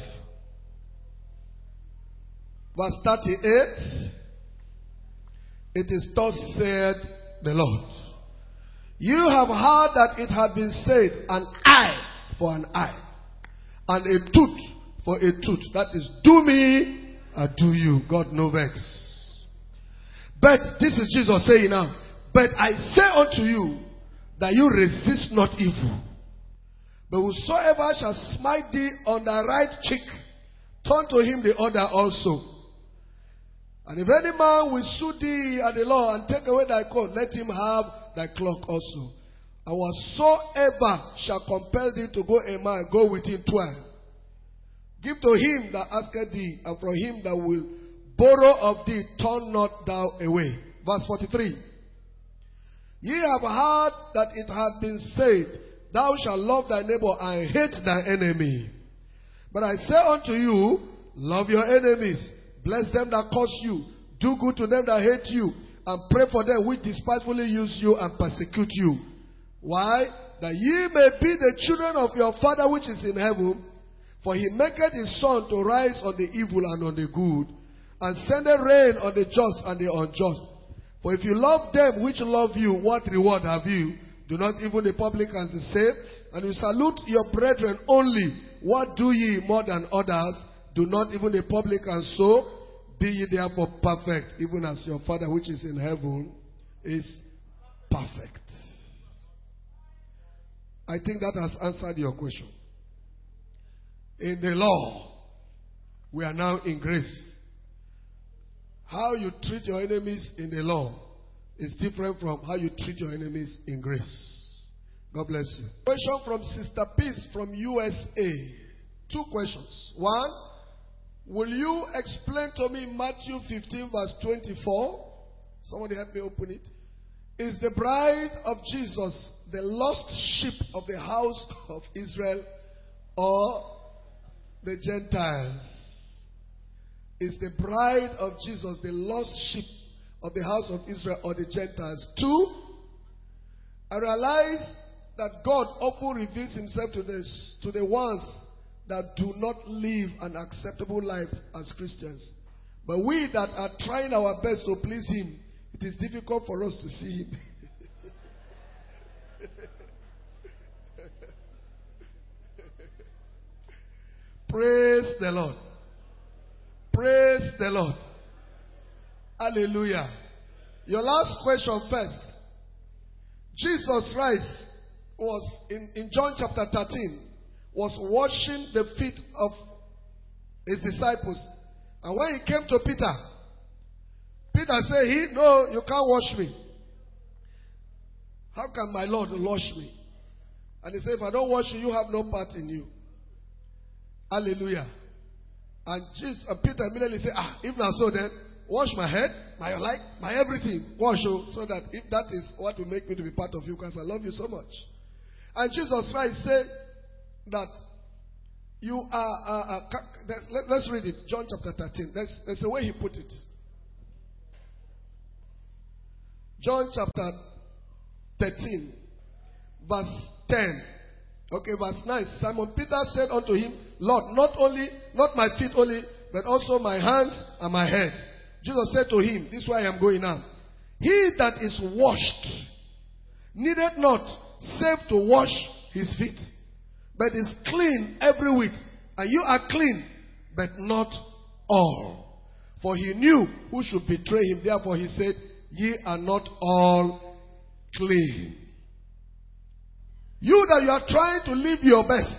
verse thirty-eight. It is thus said the Lord. You have heard that it had been said, an eye for an eye, and a tooth for a tooth. That is, do me, I do you. God no vex. But this is Jesus saying now, But I say unto you that you resist not evil. But whosoever shall smite thee on the right cheek, turn to him the other also. And if any man will sue thee at the law and take away thy coat, let him have thy cloak also. And whatsoever shall compel thee to go a mile, go with him twelve. Give to him that asketh thee, and from him that will borrow of thee, turn not thou away. Verse forty-three. Ye have heard that it hath been said, thou shalt love thy neighbor and hate thy enemy. But I say unto you, love your enemies, bless them that curse you, do good to them that hate you, and pray for them which despitefully use you and persecute you. Why? That ye may be the children of your Father which is in heaven. For he maketh his sun to rise on the evil and on the good, and sendeth rain on the just and the unjust. For if you love them which love you, what reward have you? Do not even the publicans the same? And you salute your brethren only. What do ye more than others? Do not even the publicans so? Be ye therefore perfect, even as your Father which is in heaven is perfect. I think that has answered your question. In the law, we are now in grace. How you treat your enemies in the law is different from how you treat your enemies in grace. God bless you. Question from Sister Peace from U S A. Two questions. One, will you explain to me Matthew fifteen verse twenty-four? Somebody help me open it. Is the bride of Jesus the lost sheep of the house of Israel or the Gentiles? Is the bride of Jesus the lost sheep of the house of Israel or the Gentiles? Two, I realize that God often reveals himself to the, to the ones that do not live an acceptable life as Christians. But we that are trying our best to please him, it is difficult for us to see him. Praise the Lord. Praise the Lord. Hallelujah. Your last question first. Jesus Christ was in, in John chapter thirteen, was washing the feet of his disciples. And when he came to Peter, Peter said, he, no, you can't wash me. How can my Lord wash me? And he said, if I don't wash you, you have no part in you. Hallelujah. And Jesus, uh, Peter immediately said, ah, if not so then, wash my head, my life, my everything. Wash you, so that if that is what will make me to be part of you, because I love you so much. And Jesus Christ said that you are, uh, uh, let, let's read it, John chapter thirteen. That's, that's the way he put it. John chapter thirteen, verse ten. Okay, verse nine. Simon Peter said unto him, Lord, not only, not my feet only, but also my hands and my head. Jesus said to him, this is where I am going now. He that is washed needed not save to wash his feet, but is clean every whit. And you are clean, but not all. For he knew who should betray him. Therefore he said, ye are not all clean. You that you are trying to live your best,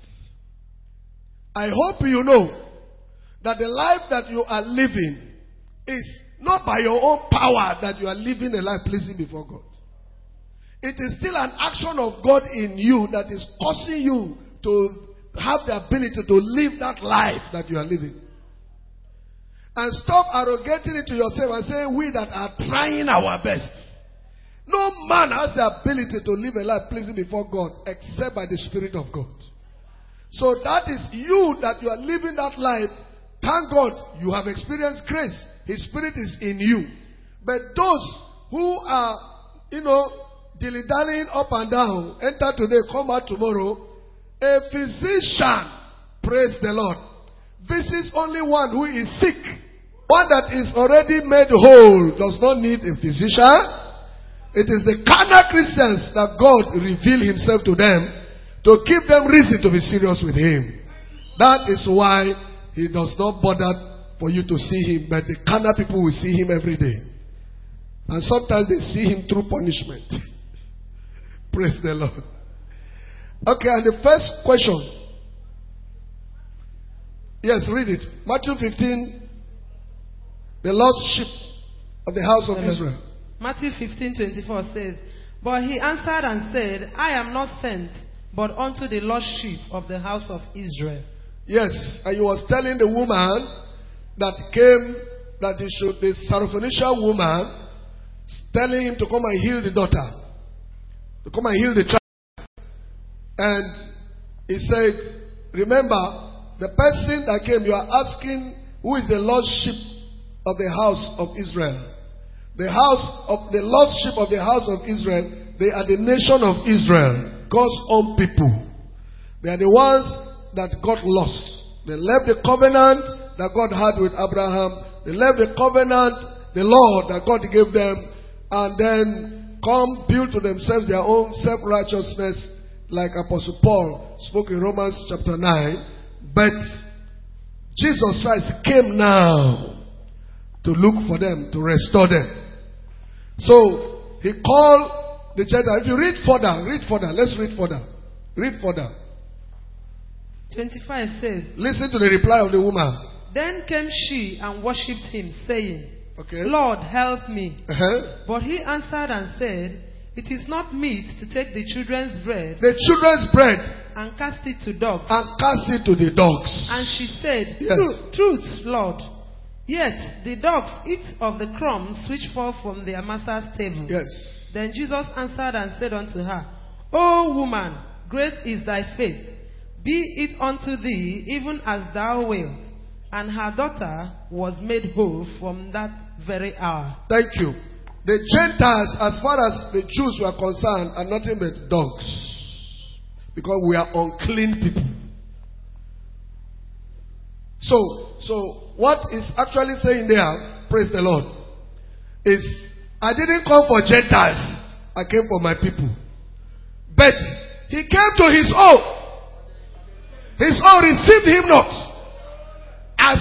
I hope you know that the life that you are living is not by your own power that you are living a life pleasing before God. It is still an action of God in you that is causing you to have the ability to live that life that you are living. And stop arrogating it to yourself and say, we that are trying our best. No man has the ability to live a life pleasing before God except by the Spirit of God. So that is you that you are living that life. Thank God you have experienced grace. His Spirit is in you. But those who are, you know, dilly-dallying up and down, enter today, come out tomorrow. A physician, praise the Lord, visits only one who is sick. One that is already made whole does not need a physician. It is the carnal Christians that God revealed himself to them to give them reason to be serious with him. That is why he does not bother for you to see him, but the carnal people will see him every day. And sometimes they see him through punishment. Praise the Lord. Okay, and the first question. Yes, read it. Matthew fifteen. The lost sheep of the house of Israel. Matthew fifteen twenty-four says, "But he answered and said, I am not sent, but unto the lost sheep of the house of Israel." Yes, and he was telling the woman that came, that he should, the Syrophoenician woman, telling him to come and heal the daughter, to come and heal the child. And he said, remember, the person that came, you are asking, who is the lost sheep of the house of Israel? The house of the lost sheep of the house of Israel, they are the nation of Israel, God's own people. They are the ones that got lost. They left the covenant that God had with Abraham. They left the covenant, the law that God gave them, and then come build to themselves their own self-righteousness, like Apostle Paul spoke in Romans chapter nine. But Jesus Christ came now to look for them, to restore them. So he called the Gentiles. If you read further, read further. Let's read further. Read further. twenty-five says, listen to the reply of the woman. "Then came she and worshipped him, saying, Okay. Lord, help me. Uh-huh. But he answered and said, It is not meet to take the children's bread The children's bread and cast it to dogs. and cast it to the dogs. And she said, Yes. Truth, truth, Lord. Yet the dogs eat of the crumbs which fall from their master's table. Yes. Then Jesus answered and said unto her, O woman, great is thy faith. Be it unto thee even as thou wilt. And her daughter was made whole from that very hour." Thank you. The Gentiles, as far as the Jews were concerned, are nothing but dogs. Because we are unclean people. So, so what is actually saying there, praise the Lord, is I didn't come for Gentiles. I came for my people. But he came to his own. His own received him not. As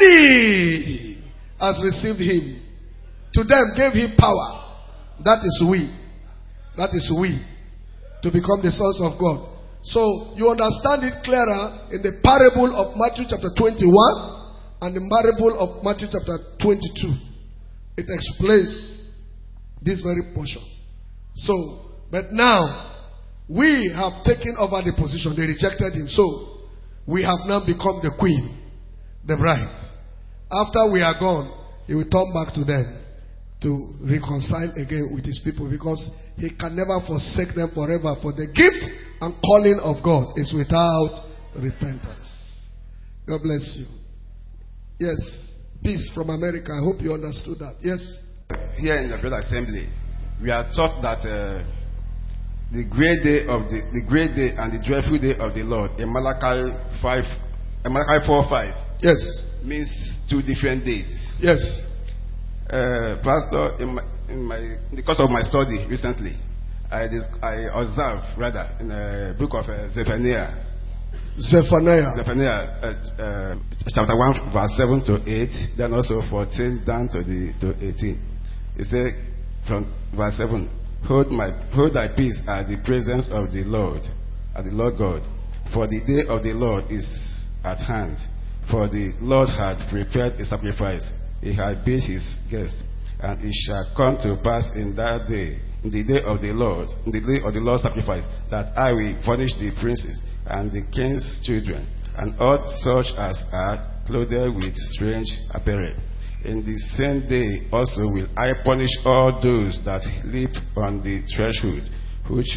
many as received him, to them gave him power. That is we. That is we. To become the sons of God. So you understand it clearer in the parable of Matthew chapter twenty-one and the parable of Matthew chapter twenty-two. It explains this very portion. So, but now we have taken over the position. They rejected him. So we have now become the queen, the bride. After we are gone, he will turn back to them to reconcile again with his people, because he can never forsake them forever. For the gift and calling of God is without repentance. God bless you. Yes. Peace from America. I hope you understood that. Yes. Here in the Great Assembly, we are taught that uh, the great day of the the great day and the joyful day of the Lord in Malachi five, in Malachi four five. Yes. Means two different days. Yes. Uh, Pastor, in, my, in my in the course of my study recently, I dis- I observed rather in the book of uh, Zephaniah. Zephaniah. Zephaniah, uh, uh, chapter one, verse seven to eight. Then also fourteen down to the to eighteen. It says from verse seven, "Hold my hold thy peace at the presence of the Lord, at the Lord God, for the day of the Lord is at hand. For the Lord hath prepared a sacrifice. He hath bid his guests, and it shall come to pass in that day, in the day of the Lord, in the day of the Lord's sacrifice, that I will punish the princes and the king's children, and all such as are clothed with strange apparel. In the same day also will I punish all those that live on the threshold, which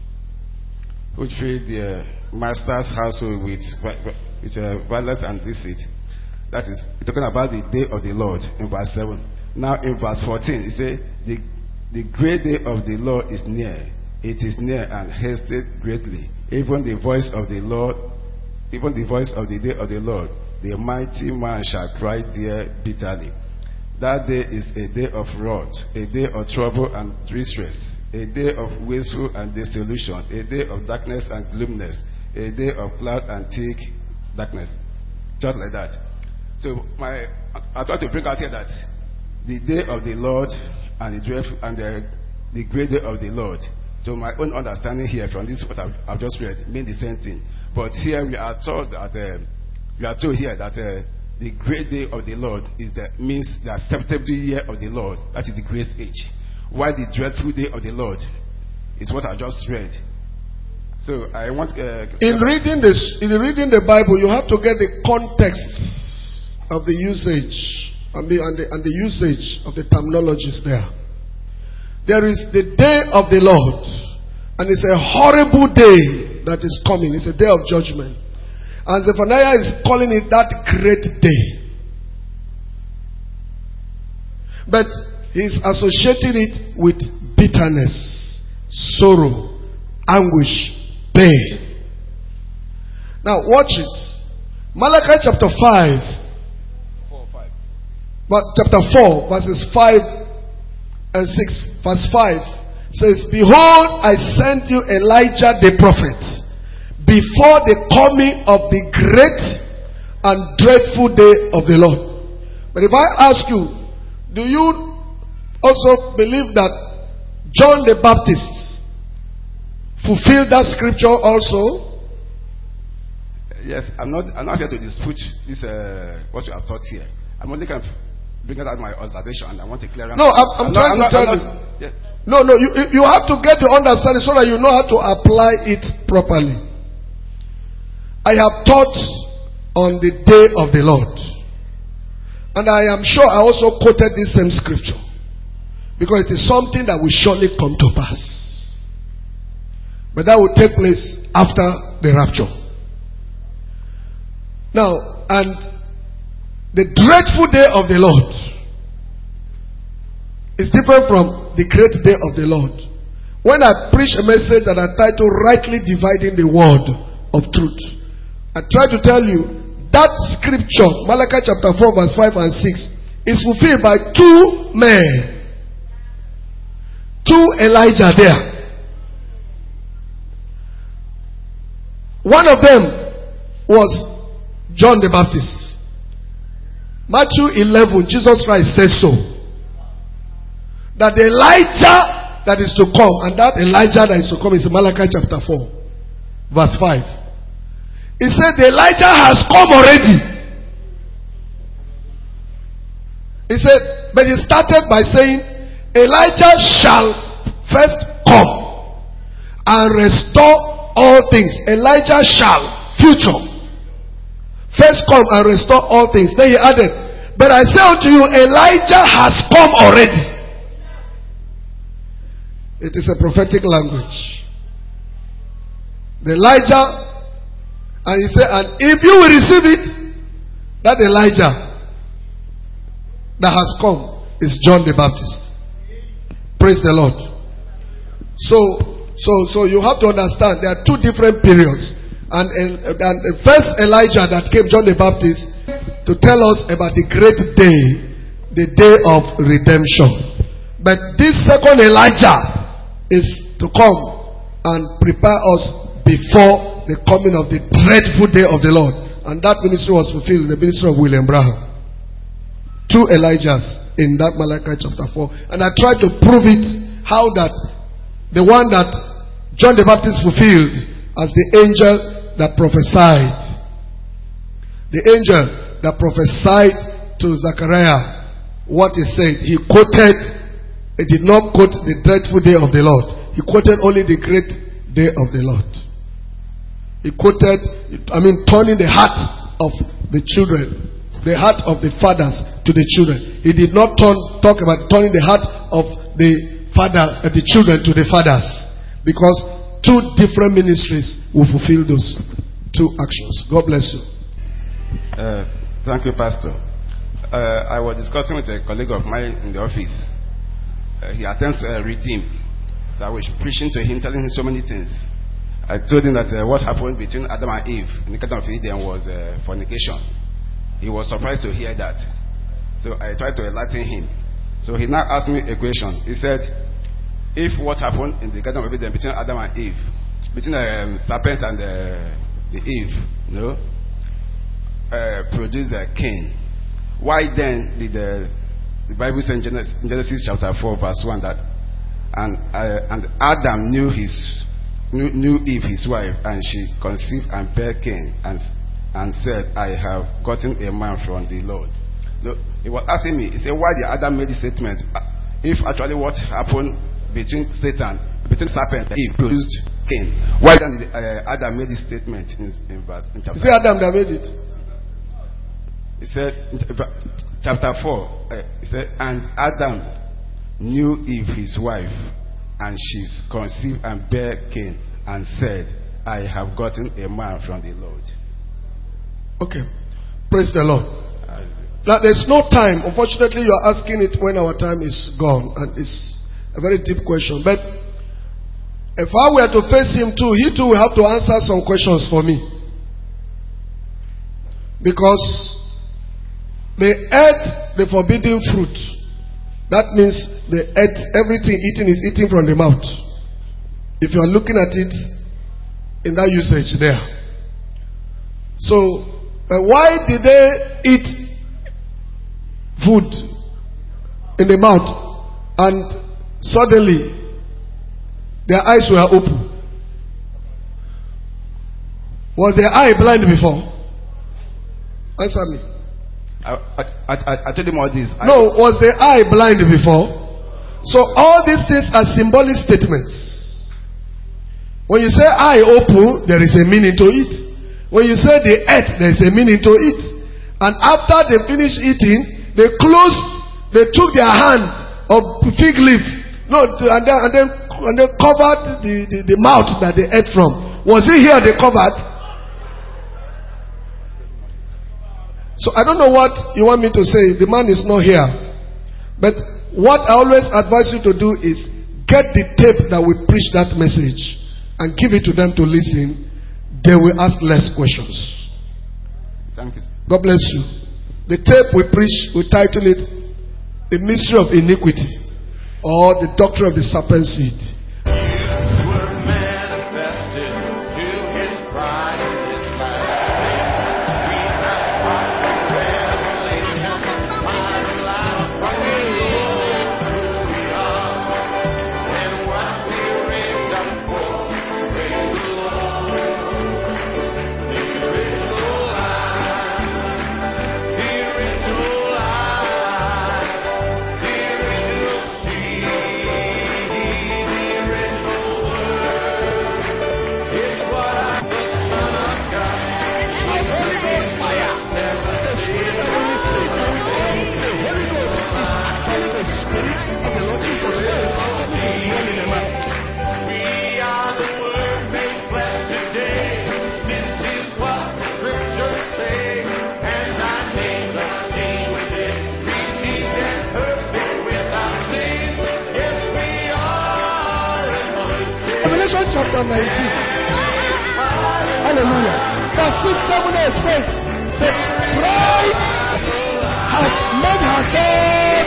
which fill their master's household with, with uh, violence and deceit." That is talking about the day of the Lord in verse seven. Now in verse fourteen, it says, the, the great day of the Lord is near. It is near and hasted greatly. Even the voice of the Lord, even the voice of the day of the Lord, the mighty man shall cry there bitterly. That day is a day of wrath, a day of trouble and distress, a day of wasteful and dissolution, a day of darkness and gloominess, a day of cloud and thick darkness. Just like that. So my, I try to bring out here that the day of the Lord and the dreadful and the, the great day of the Lord. To my own understanding here from this what I've, I've just read mean the same thing. But here we are told that uh, we are told here that uh, the great day of the Lord is the means the acceptable year of the Lord. That is the grace age. While the dreadful day of the Lord is what I just read. So I want. Uh, in reading this, in reading the Bible, you have to get the context of the usage and the and the, and the usage of the terminologies there. There is the day of the Lord, and it's a horrible day that is coming. It's a day of judgment. And Zephaniah is calling it that great day. But he's associating it with bitterness, sorrow, anguish, pain. Now watch it. Malachi chapter five. Four, five. But chapter four, verses five and six. Verse five says, "Behold, I send you Elijah the prophet before the coming of the great and dreadful day of the Lord." But if I ask you, do you also believe that John the Baptist fulfilled that scripture also? Yes, I'm not. I'm not here to dispute this. Uh, what you have taught here. I'm only kind of bringing out my observation, and I want to clear. No, I'm, I'm, I'm trying not, to I'm tell not, you. Yeah. No, no, you you have to get the understanding so that you know how to apply it properly. I have taught on the day of the Lord, and I am sure I also quoted this same scripture because it is something that will surely come to pass. But that will take place after the rapture. Now, and the dreadful day of the Lord is different from the great day of the Lord. When I preach a message that I title Rightly Dividing the Word of Truth, I try to tell you that scripture, Malachi chapter four verse five and six, is fulfilled by two men. Two Elijah there. One of them was John the Baptist. Matthew eleven, Jesus Christ says so. That the Elijah that is to come, and that Elijah that is to come is Malachi chapter four, verse five. He said the Elijah has come already. He said, but he started by saying, Elijah shall first come and restore all things. Elijah shall, future, first come and restore all things. Then he added, but I say unto you, Elijah has come already. It is a prophetic language. The Elijah, and he said, and if you will receive it, that Elijah that has come is John the Baptist. Praise the Lord. So, so, so you have to understand there are two different periods. And, and, and the first Elijah that came, John the Baptist, to tell us about the great day, the day of redemption. But this second Elijah is to come and prepare us before the coming of the dreadful day of the Lord. And that ministry was fulfilled in the ministry of William Branham. Two Elijahs in that Malachi chapter four. And I tried to prove it, how that the one that John the Baptist fulfilled as the angel that prophesied. The angel that prophesied to Zechariah what he said. He quoted, he did not quote the dreadful day of the Lord. He quoted only the great day of the Lord. He quoted, I mean, turning the heart of the children, the heart of the fathers to the children. He did not turn, talk about turning the heart of the fathers, uh, the children to the fathers. Because two different ministries will fulfill those two actions. God bless you. Uh, thank you, Pastor. Uh, I was discussing with a colleague of mine in the office. Uh, he attends a redeem. So I was preaching to him, telling him so many things. I told him that uh, what happened between Adam and Eve in the Garden of Eden was uh, fornication. He was surprised to hear that. So I tried to enlighten him. So he now asked me a question. He said, if what happened in the Garden of Eden between Adam and Eve, between the um, serpent and the, the Eve, you know, uh, produced a Cain, why then did the, the Bible says in Genesis, in Genesis chapter four, verse one, that and uh, and Adam knew his knew, knew Eve his wife, and she conceived and bare Cain, and and said, I have gotten a man from the Lord. So he was asking me, he said, why did Adam made the statement? If actually what happened between Satan, between serpent and Eve produced Cain, why did uh, Adam made this statement in, in verse in chapter? You see Adam that made it. He said, chapter four, uh, he said, and Adam knew Eve his wife, and she conceived and bare Cain, and said, I have gotten a man from the Lord. Okay. Praise the Lord. Now there's no time. Unfortunately, you are asking it when our time is gone, and it's a very deep question. But if I were to face him too, he too will have to answer some questions for me. Because they ate the forbidden fruit. That means they ate everything eaten is eaten from the mouth. If you are looking at it in that usage there. So, uh, why did they eat food in the mouth and suddenly their eyes were open? Was their eye blind before? Answer me. I, I, I, I told him all this. No, was the eye blind before? So all these things are symbolic statements. When you say eye open, there is a meaning to it. When you say they ate, there is a meaning to it. And after they finished eating, they closed, they took their hand of fig leaf, no, and then and then, and then covered the, the, the mouth that they ate from. Was it here they covered? So I don't know what you want me to say. The man is not here. But what I always advise you to do is get the tape that we preach that message and give it to them to listen. They will ask less questions. Thank you. God bless you. The tape we preach, we title it The Mystery of Iniquity, or The Doctrine of the Serpent Seed. Chapter nineteen. Hallelujah. Verse six, seven, eight says, the bride has made herself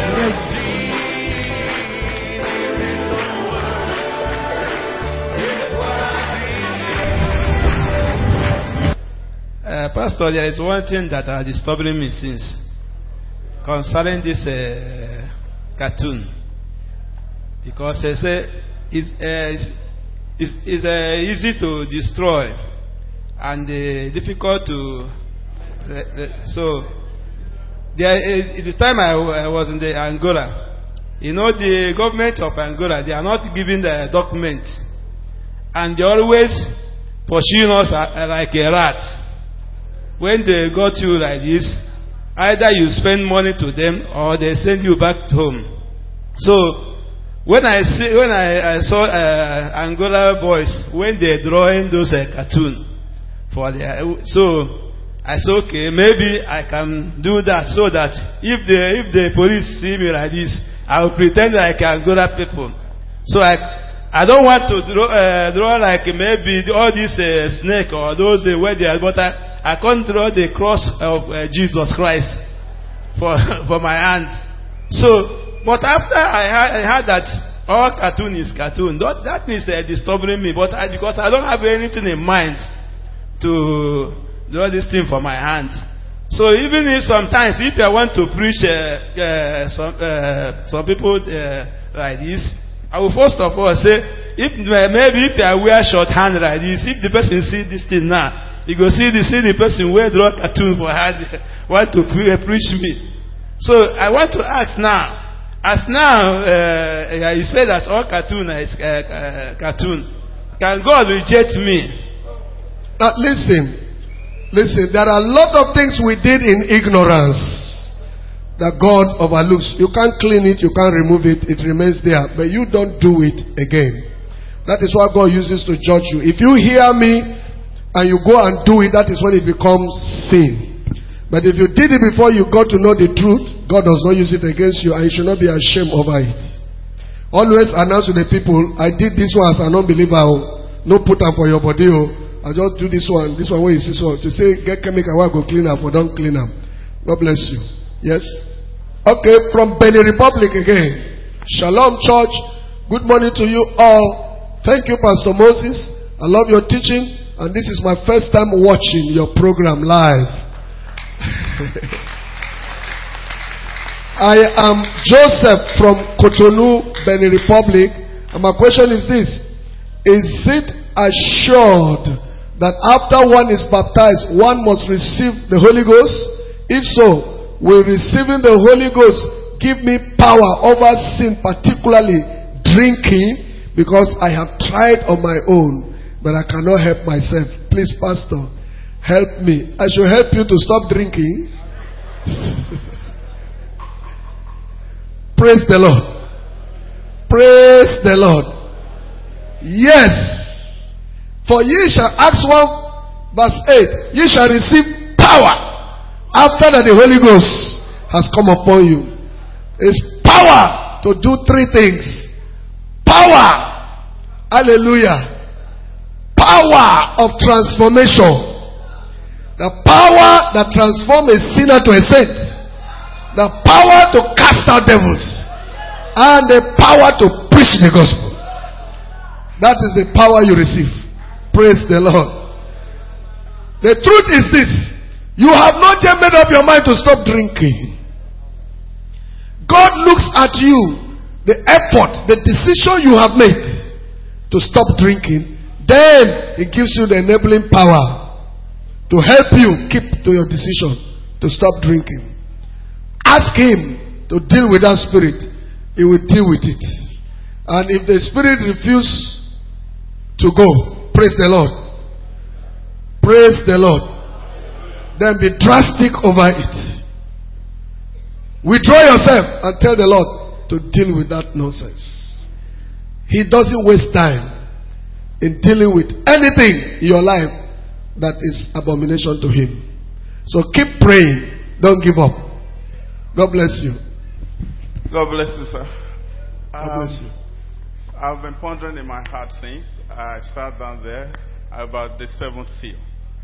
ready. Uh, Pastor, there is one thing that are disturbing me since concerning this uh, cartoon. Because they say it's, uh, it's It's, it's uh, easy to destroy and uh, difficult to. Uh, so, there, uh, the time I, I was in the Angola, you know, the government of Angola, they are not giving the document, and they always pursuing us uh, like a rat. When they got you like this, either you spend money to them or they send you back home. So. When I see, when I, I saw uh, Angola boys when they drawing those uh, cartoon for their, so I said, okay, maybe I can do that so that if the if the police see me like this, I will pretend like Angola people. So I I don't want to draw uh, draw like maybe all this uh, snake or those uh, where they are, but I, I can't draw the cross of uh, Jesus Christ for for my hand. So. But after I heard, I heard that all cartoon is cartoon, that, that is uh, disturbing me. But I, because I don't have anything in mind to draw this thing for my hand. So even if sometimes, if I want to preach uh, uh, some uh, some people uh, like this, I will first of all say, if maybe if I wear short hand like this, if the person see this thing now, he go see the see the person wear draw cartoon for hand, want to pre- preach me. So I want to ask now, as now uh, you say that all cartoon is uh, uh, cartoon, can God reject me? Now listen. Listen, there are a lot of things we did in ignorance that God overlooks. You can't clean it, you can't remove it, it remains there. But you don't do it again. That is what God uses to judge you. If you hear me and you go and do it, that is when it becomes sin. But if you did it before you got to know the truth, God does not use it against you, and you should not be ashamed over it. Always announce to the people, I did this one as an unbeliever. No put up for your body. I just do this one, this one where you see so. To say, get chemical, I go clean up or don't clean up. God bless you. Yes? Okay, from Benin Republic again. Shalom Church. Good morning to you all. Thank you, Pastor Moses. I love your teaching. And this is my first time watching your program live. I am Joseph from Cotonou, Benin Republic. And my question is this. Is it assured that after one is baptized, one must receive the Holy Ghost? If so, will receiving the Holy Ghost give me power over sin, particularly drinking? Because I have tried on my own, but I cannot help myself. Please, Pastor, help me. I should help you to stop drinking. Praise the Lord. Praise the Lord. Yes. For ye shall, Acts one verse eight, ye shall receive power after that the Holy Ghost has come upon you. It's power to do three things. Power. Hallelujah. Power of transformation. The power that transforms a sinner to a saint. The power to cast out devils. And the power to preach the gospel. That is the power you receive. Praise the Lord. The truth is this. You have not yet made up your mind to stop drinking. God looks at you, the effort, the decision you have made to stop drinking. Then He gives you the enabling power to help you keep to your decision to stop drinking. Ask Him to deal with that spirit. He will deal with it. And if the spirit refuses to go, praise the Lord. Praise the Lord. Then be drastic over it. Withdraw yourself and tell the Lord to deal with that nonsense. He doesn't waste time in dealing with anything in your life that is abomination to Him. So keep praying. Don't give up. God bless you. God bless you, sir. God um, bless you. I've been pondering in my heart since I sat down there about the seventh seal.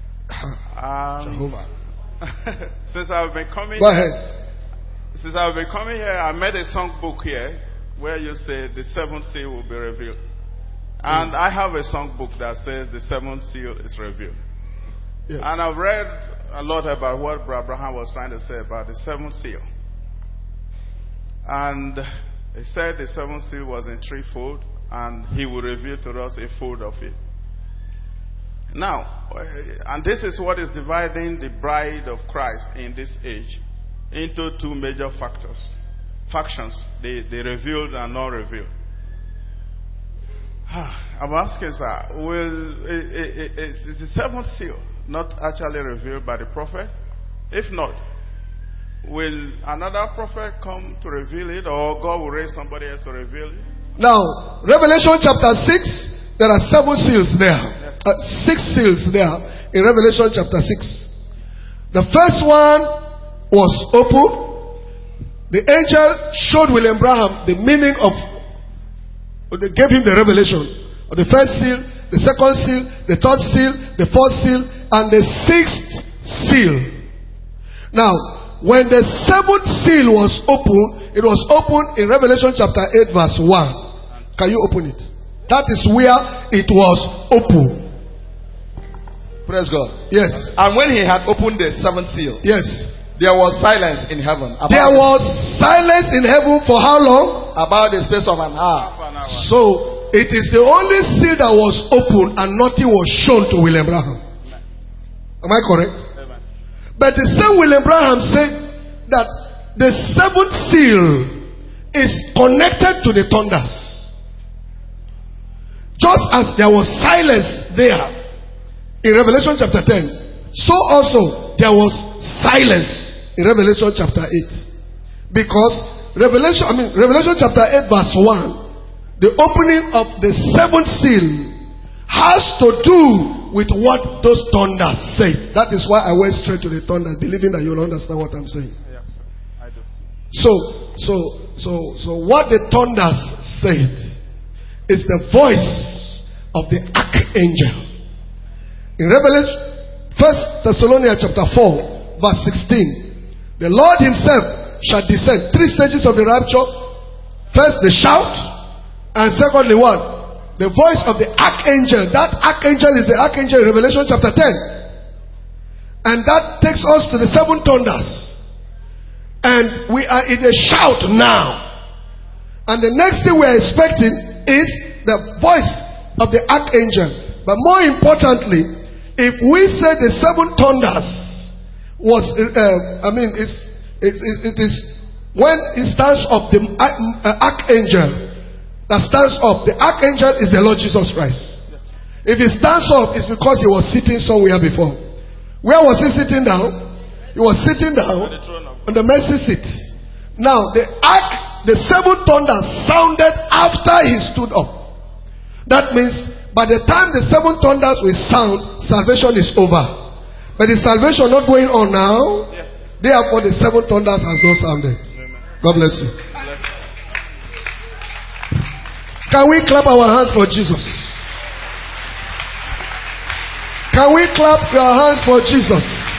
Um, Jehovah. since I've been coming Go ahead. Since I've been coming here, I made a songbook here where you say the seventh seal will be revealed. And mm. I have a songbook that says the seventh seal is revealed. Yes. And I've read a lot about what Brother Abraham was trying to say about the seventh seal. And he said the seventh seal was in threefold, and He will reveal to us a fold of it. Now, and this is what is dividing the bride of Christ in this age into two major factors, factions, the, the revealed and non-revealed. I'm asking, sir, will is the seventh seal not actually revealed by the prophet? If not, will another prophet come to reveal it, or God will raise somebody else to reveal it? Now, Revelation chapter six, there are seven seals there. Yes. Uh, six seals there in Revelation chapter six. The first one was open. The angel showed William Branham the meaning of, they gave him the revelation of the first seal, the second seal, the third seal, the fourth seal, and the sixth seal. Now, when the seventh seal was opened, it was opened in Revelation chapter eight verse one. Can you open it? That is where it was open. Praise God. Yes. And when he had opened the seventh seal, yes, there was silence in heaven. There was silence in heaven for how long? About the space of an hour. An hour. So it is the only seal that was opened and nothing was shown to William Branham. Am I correct? Amen. But the same William Branham said that the seventh seal is connected to the thunders. Just as there was silence there in Revelation chapter ten, so also there was silence in Revelation chapter eight. Because Revelation, I mean Revelation chapter eight verse one, the opening of the seventh seal has to do with what those thunders said. That is why I went straight to the thunders, believing that you'll understand what I'm saying. Yeah, I do. So, so, so, so what the thunders said is the voice of the archangel. In Revelation, First Thessalonians chapter four, verse sixteen, the Lord Himself shall descend. Three stages of the rapture. First, the shout, and secondly, what? The voice of the archangel. That archangel is the archangel in Revelation chapter ten, and that takes us to the seven thunders. And we are in a shout now. And the next thing we are expecting is the voice of the archangel. But more importantly, if we say the seven thunders was, uh, I mean, it's, it, it, it is when it stands up, the uh, archangel that stands up, the archangel is the Lord Jesus Christ. If he stands up, it's because he was sitting somewhere before. Where was he sitting down? He was sitting down on the mercy seat. Now, the ark, the seven thunders sounded after he stood up. That means by the time the seven thunders will sound, salvation is over. But the salvation not going on now. Yeah. Therefore, the seven thunders has not sounded. Amen. God bless you. Bless. Can we clap our hands for Jesus? Can we clap your hands for Jesus?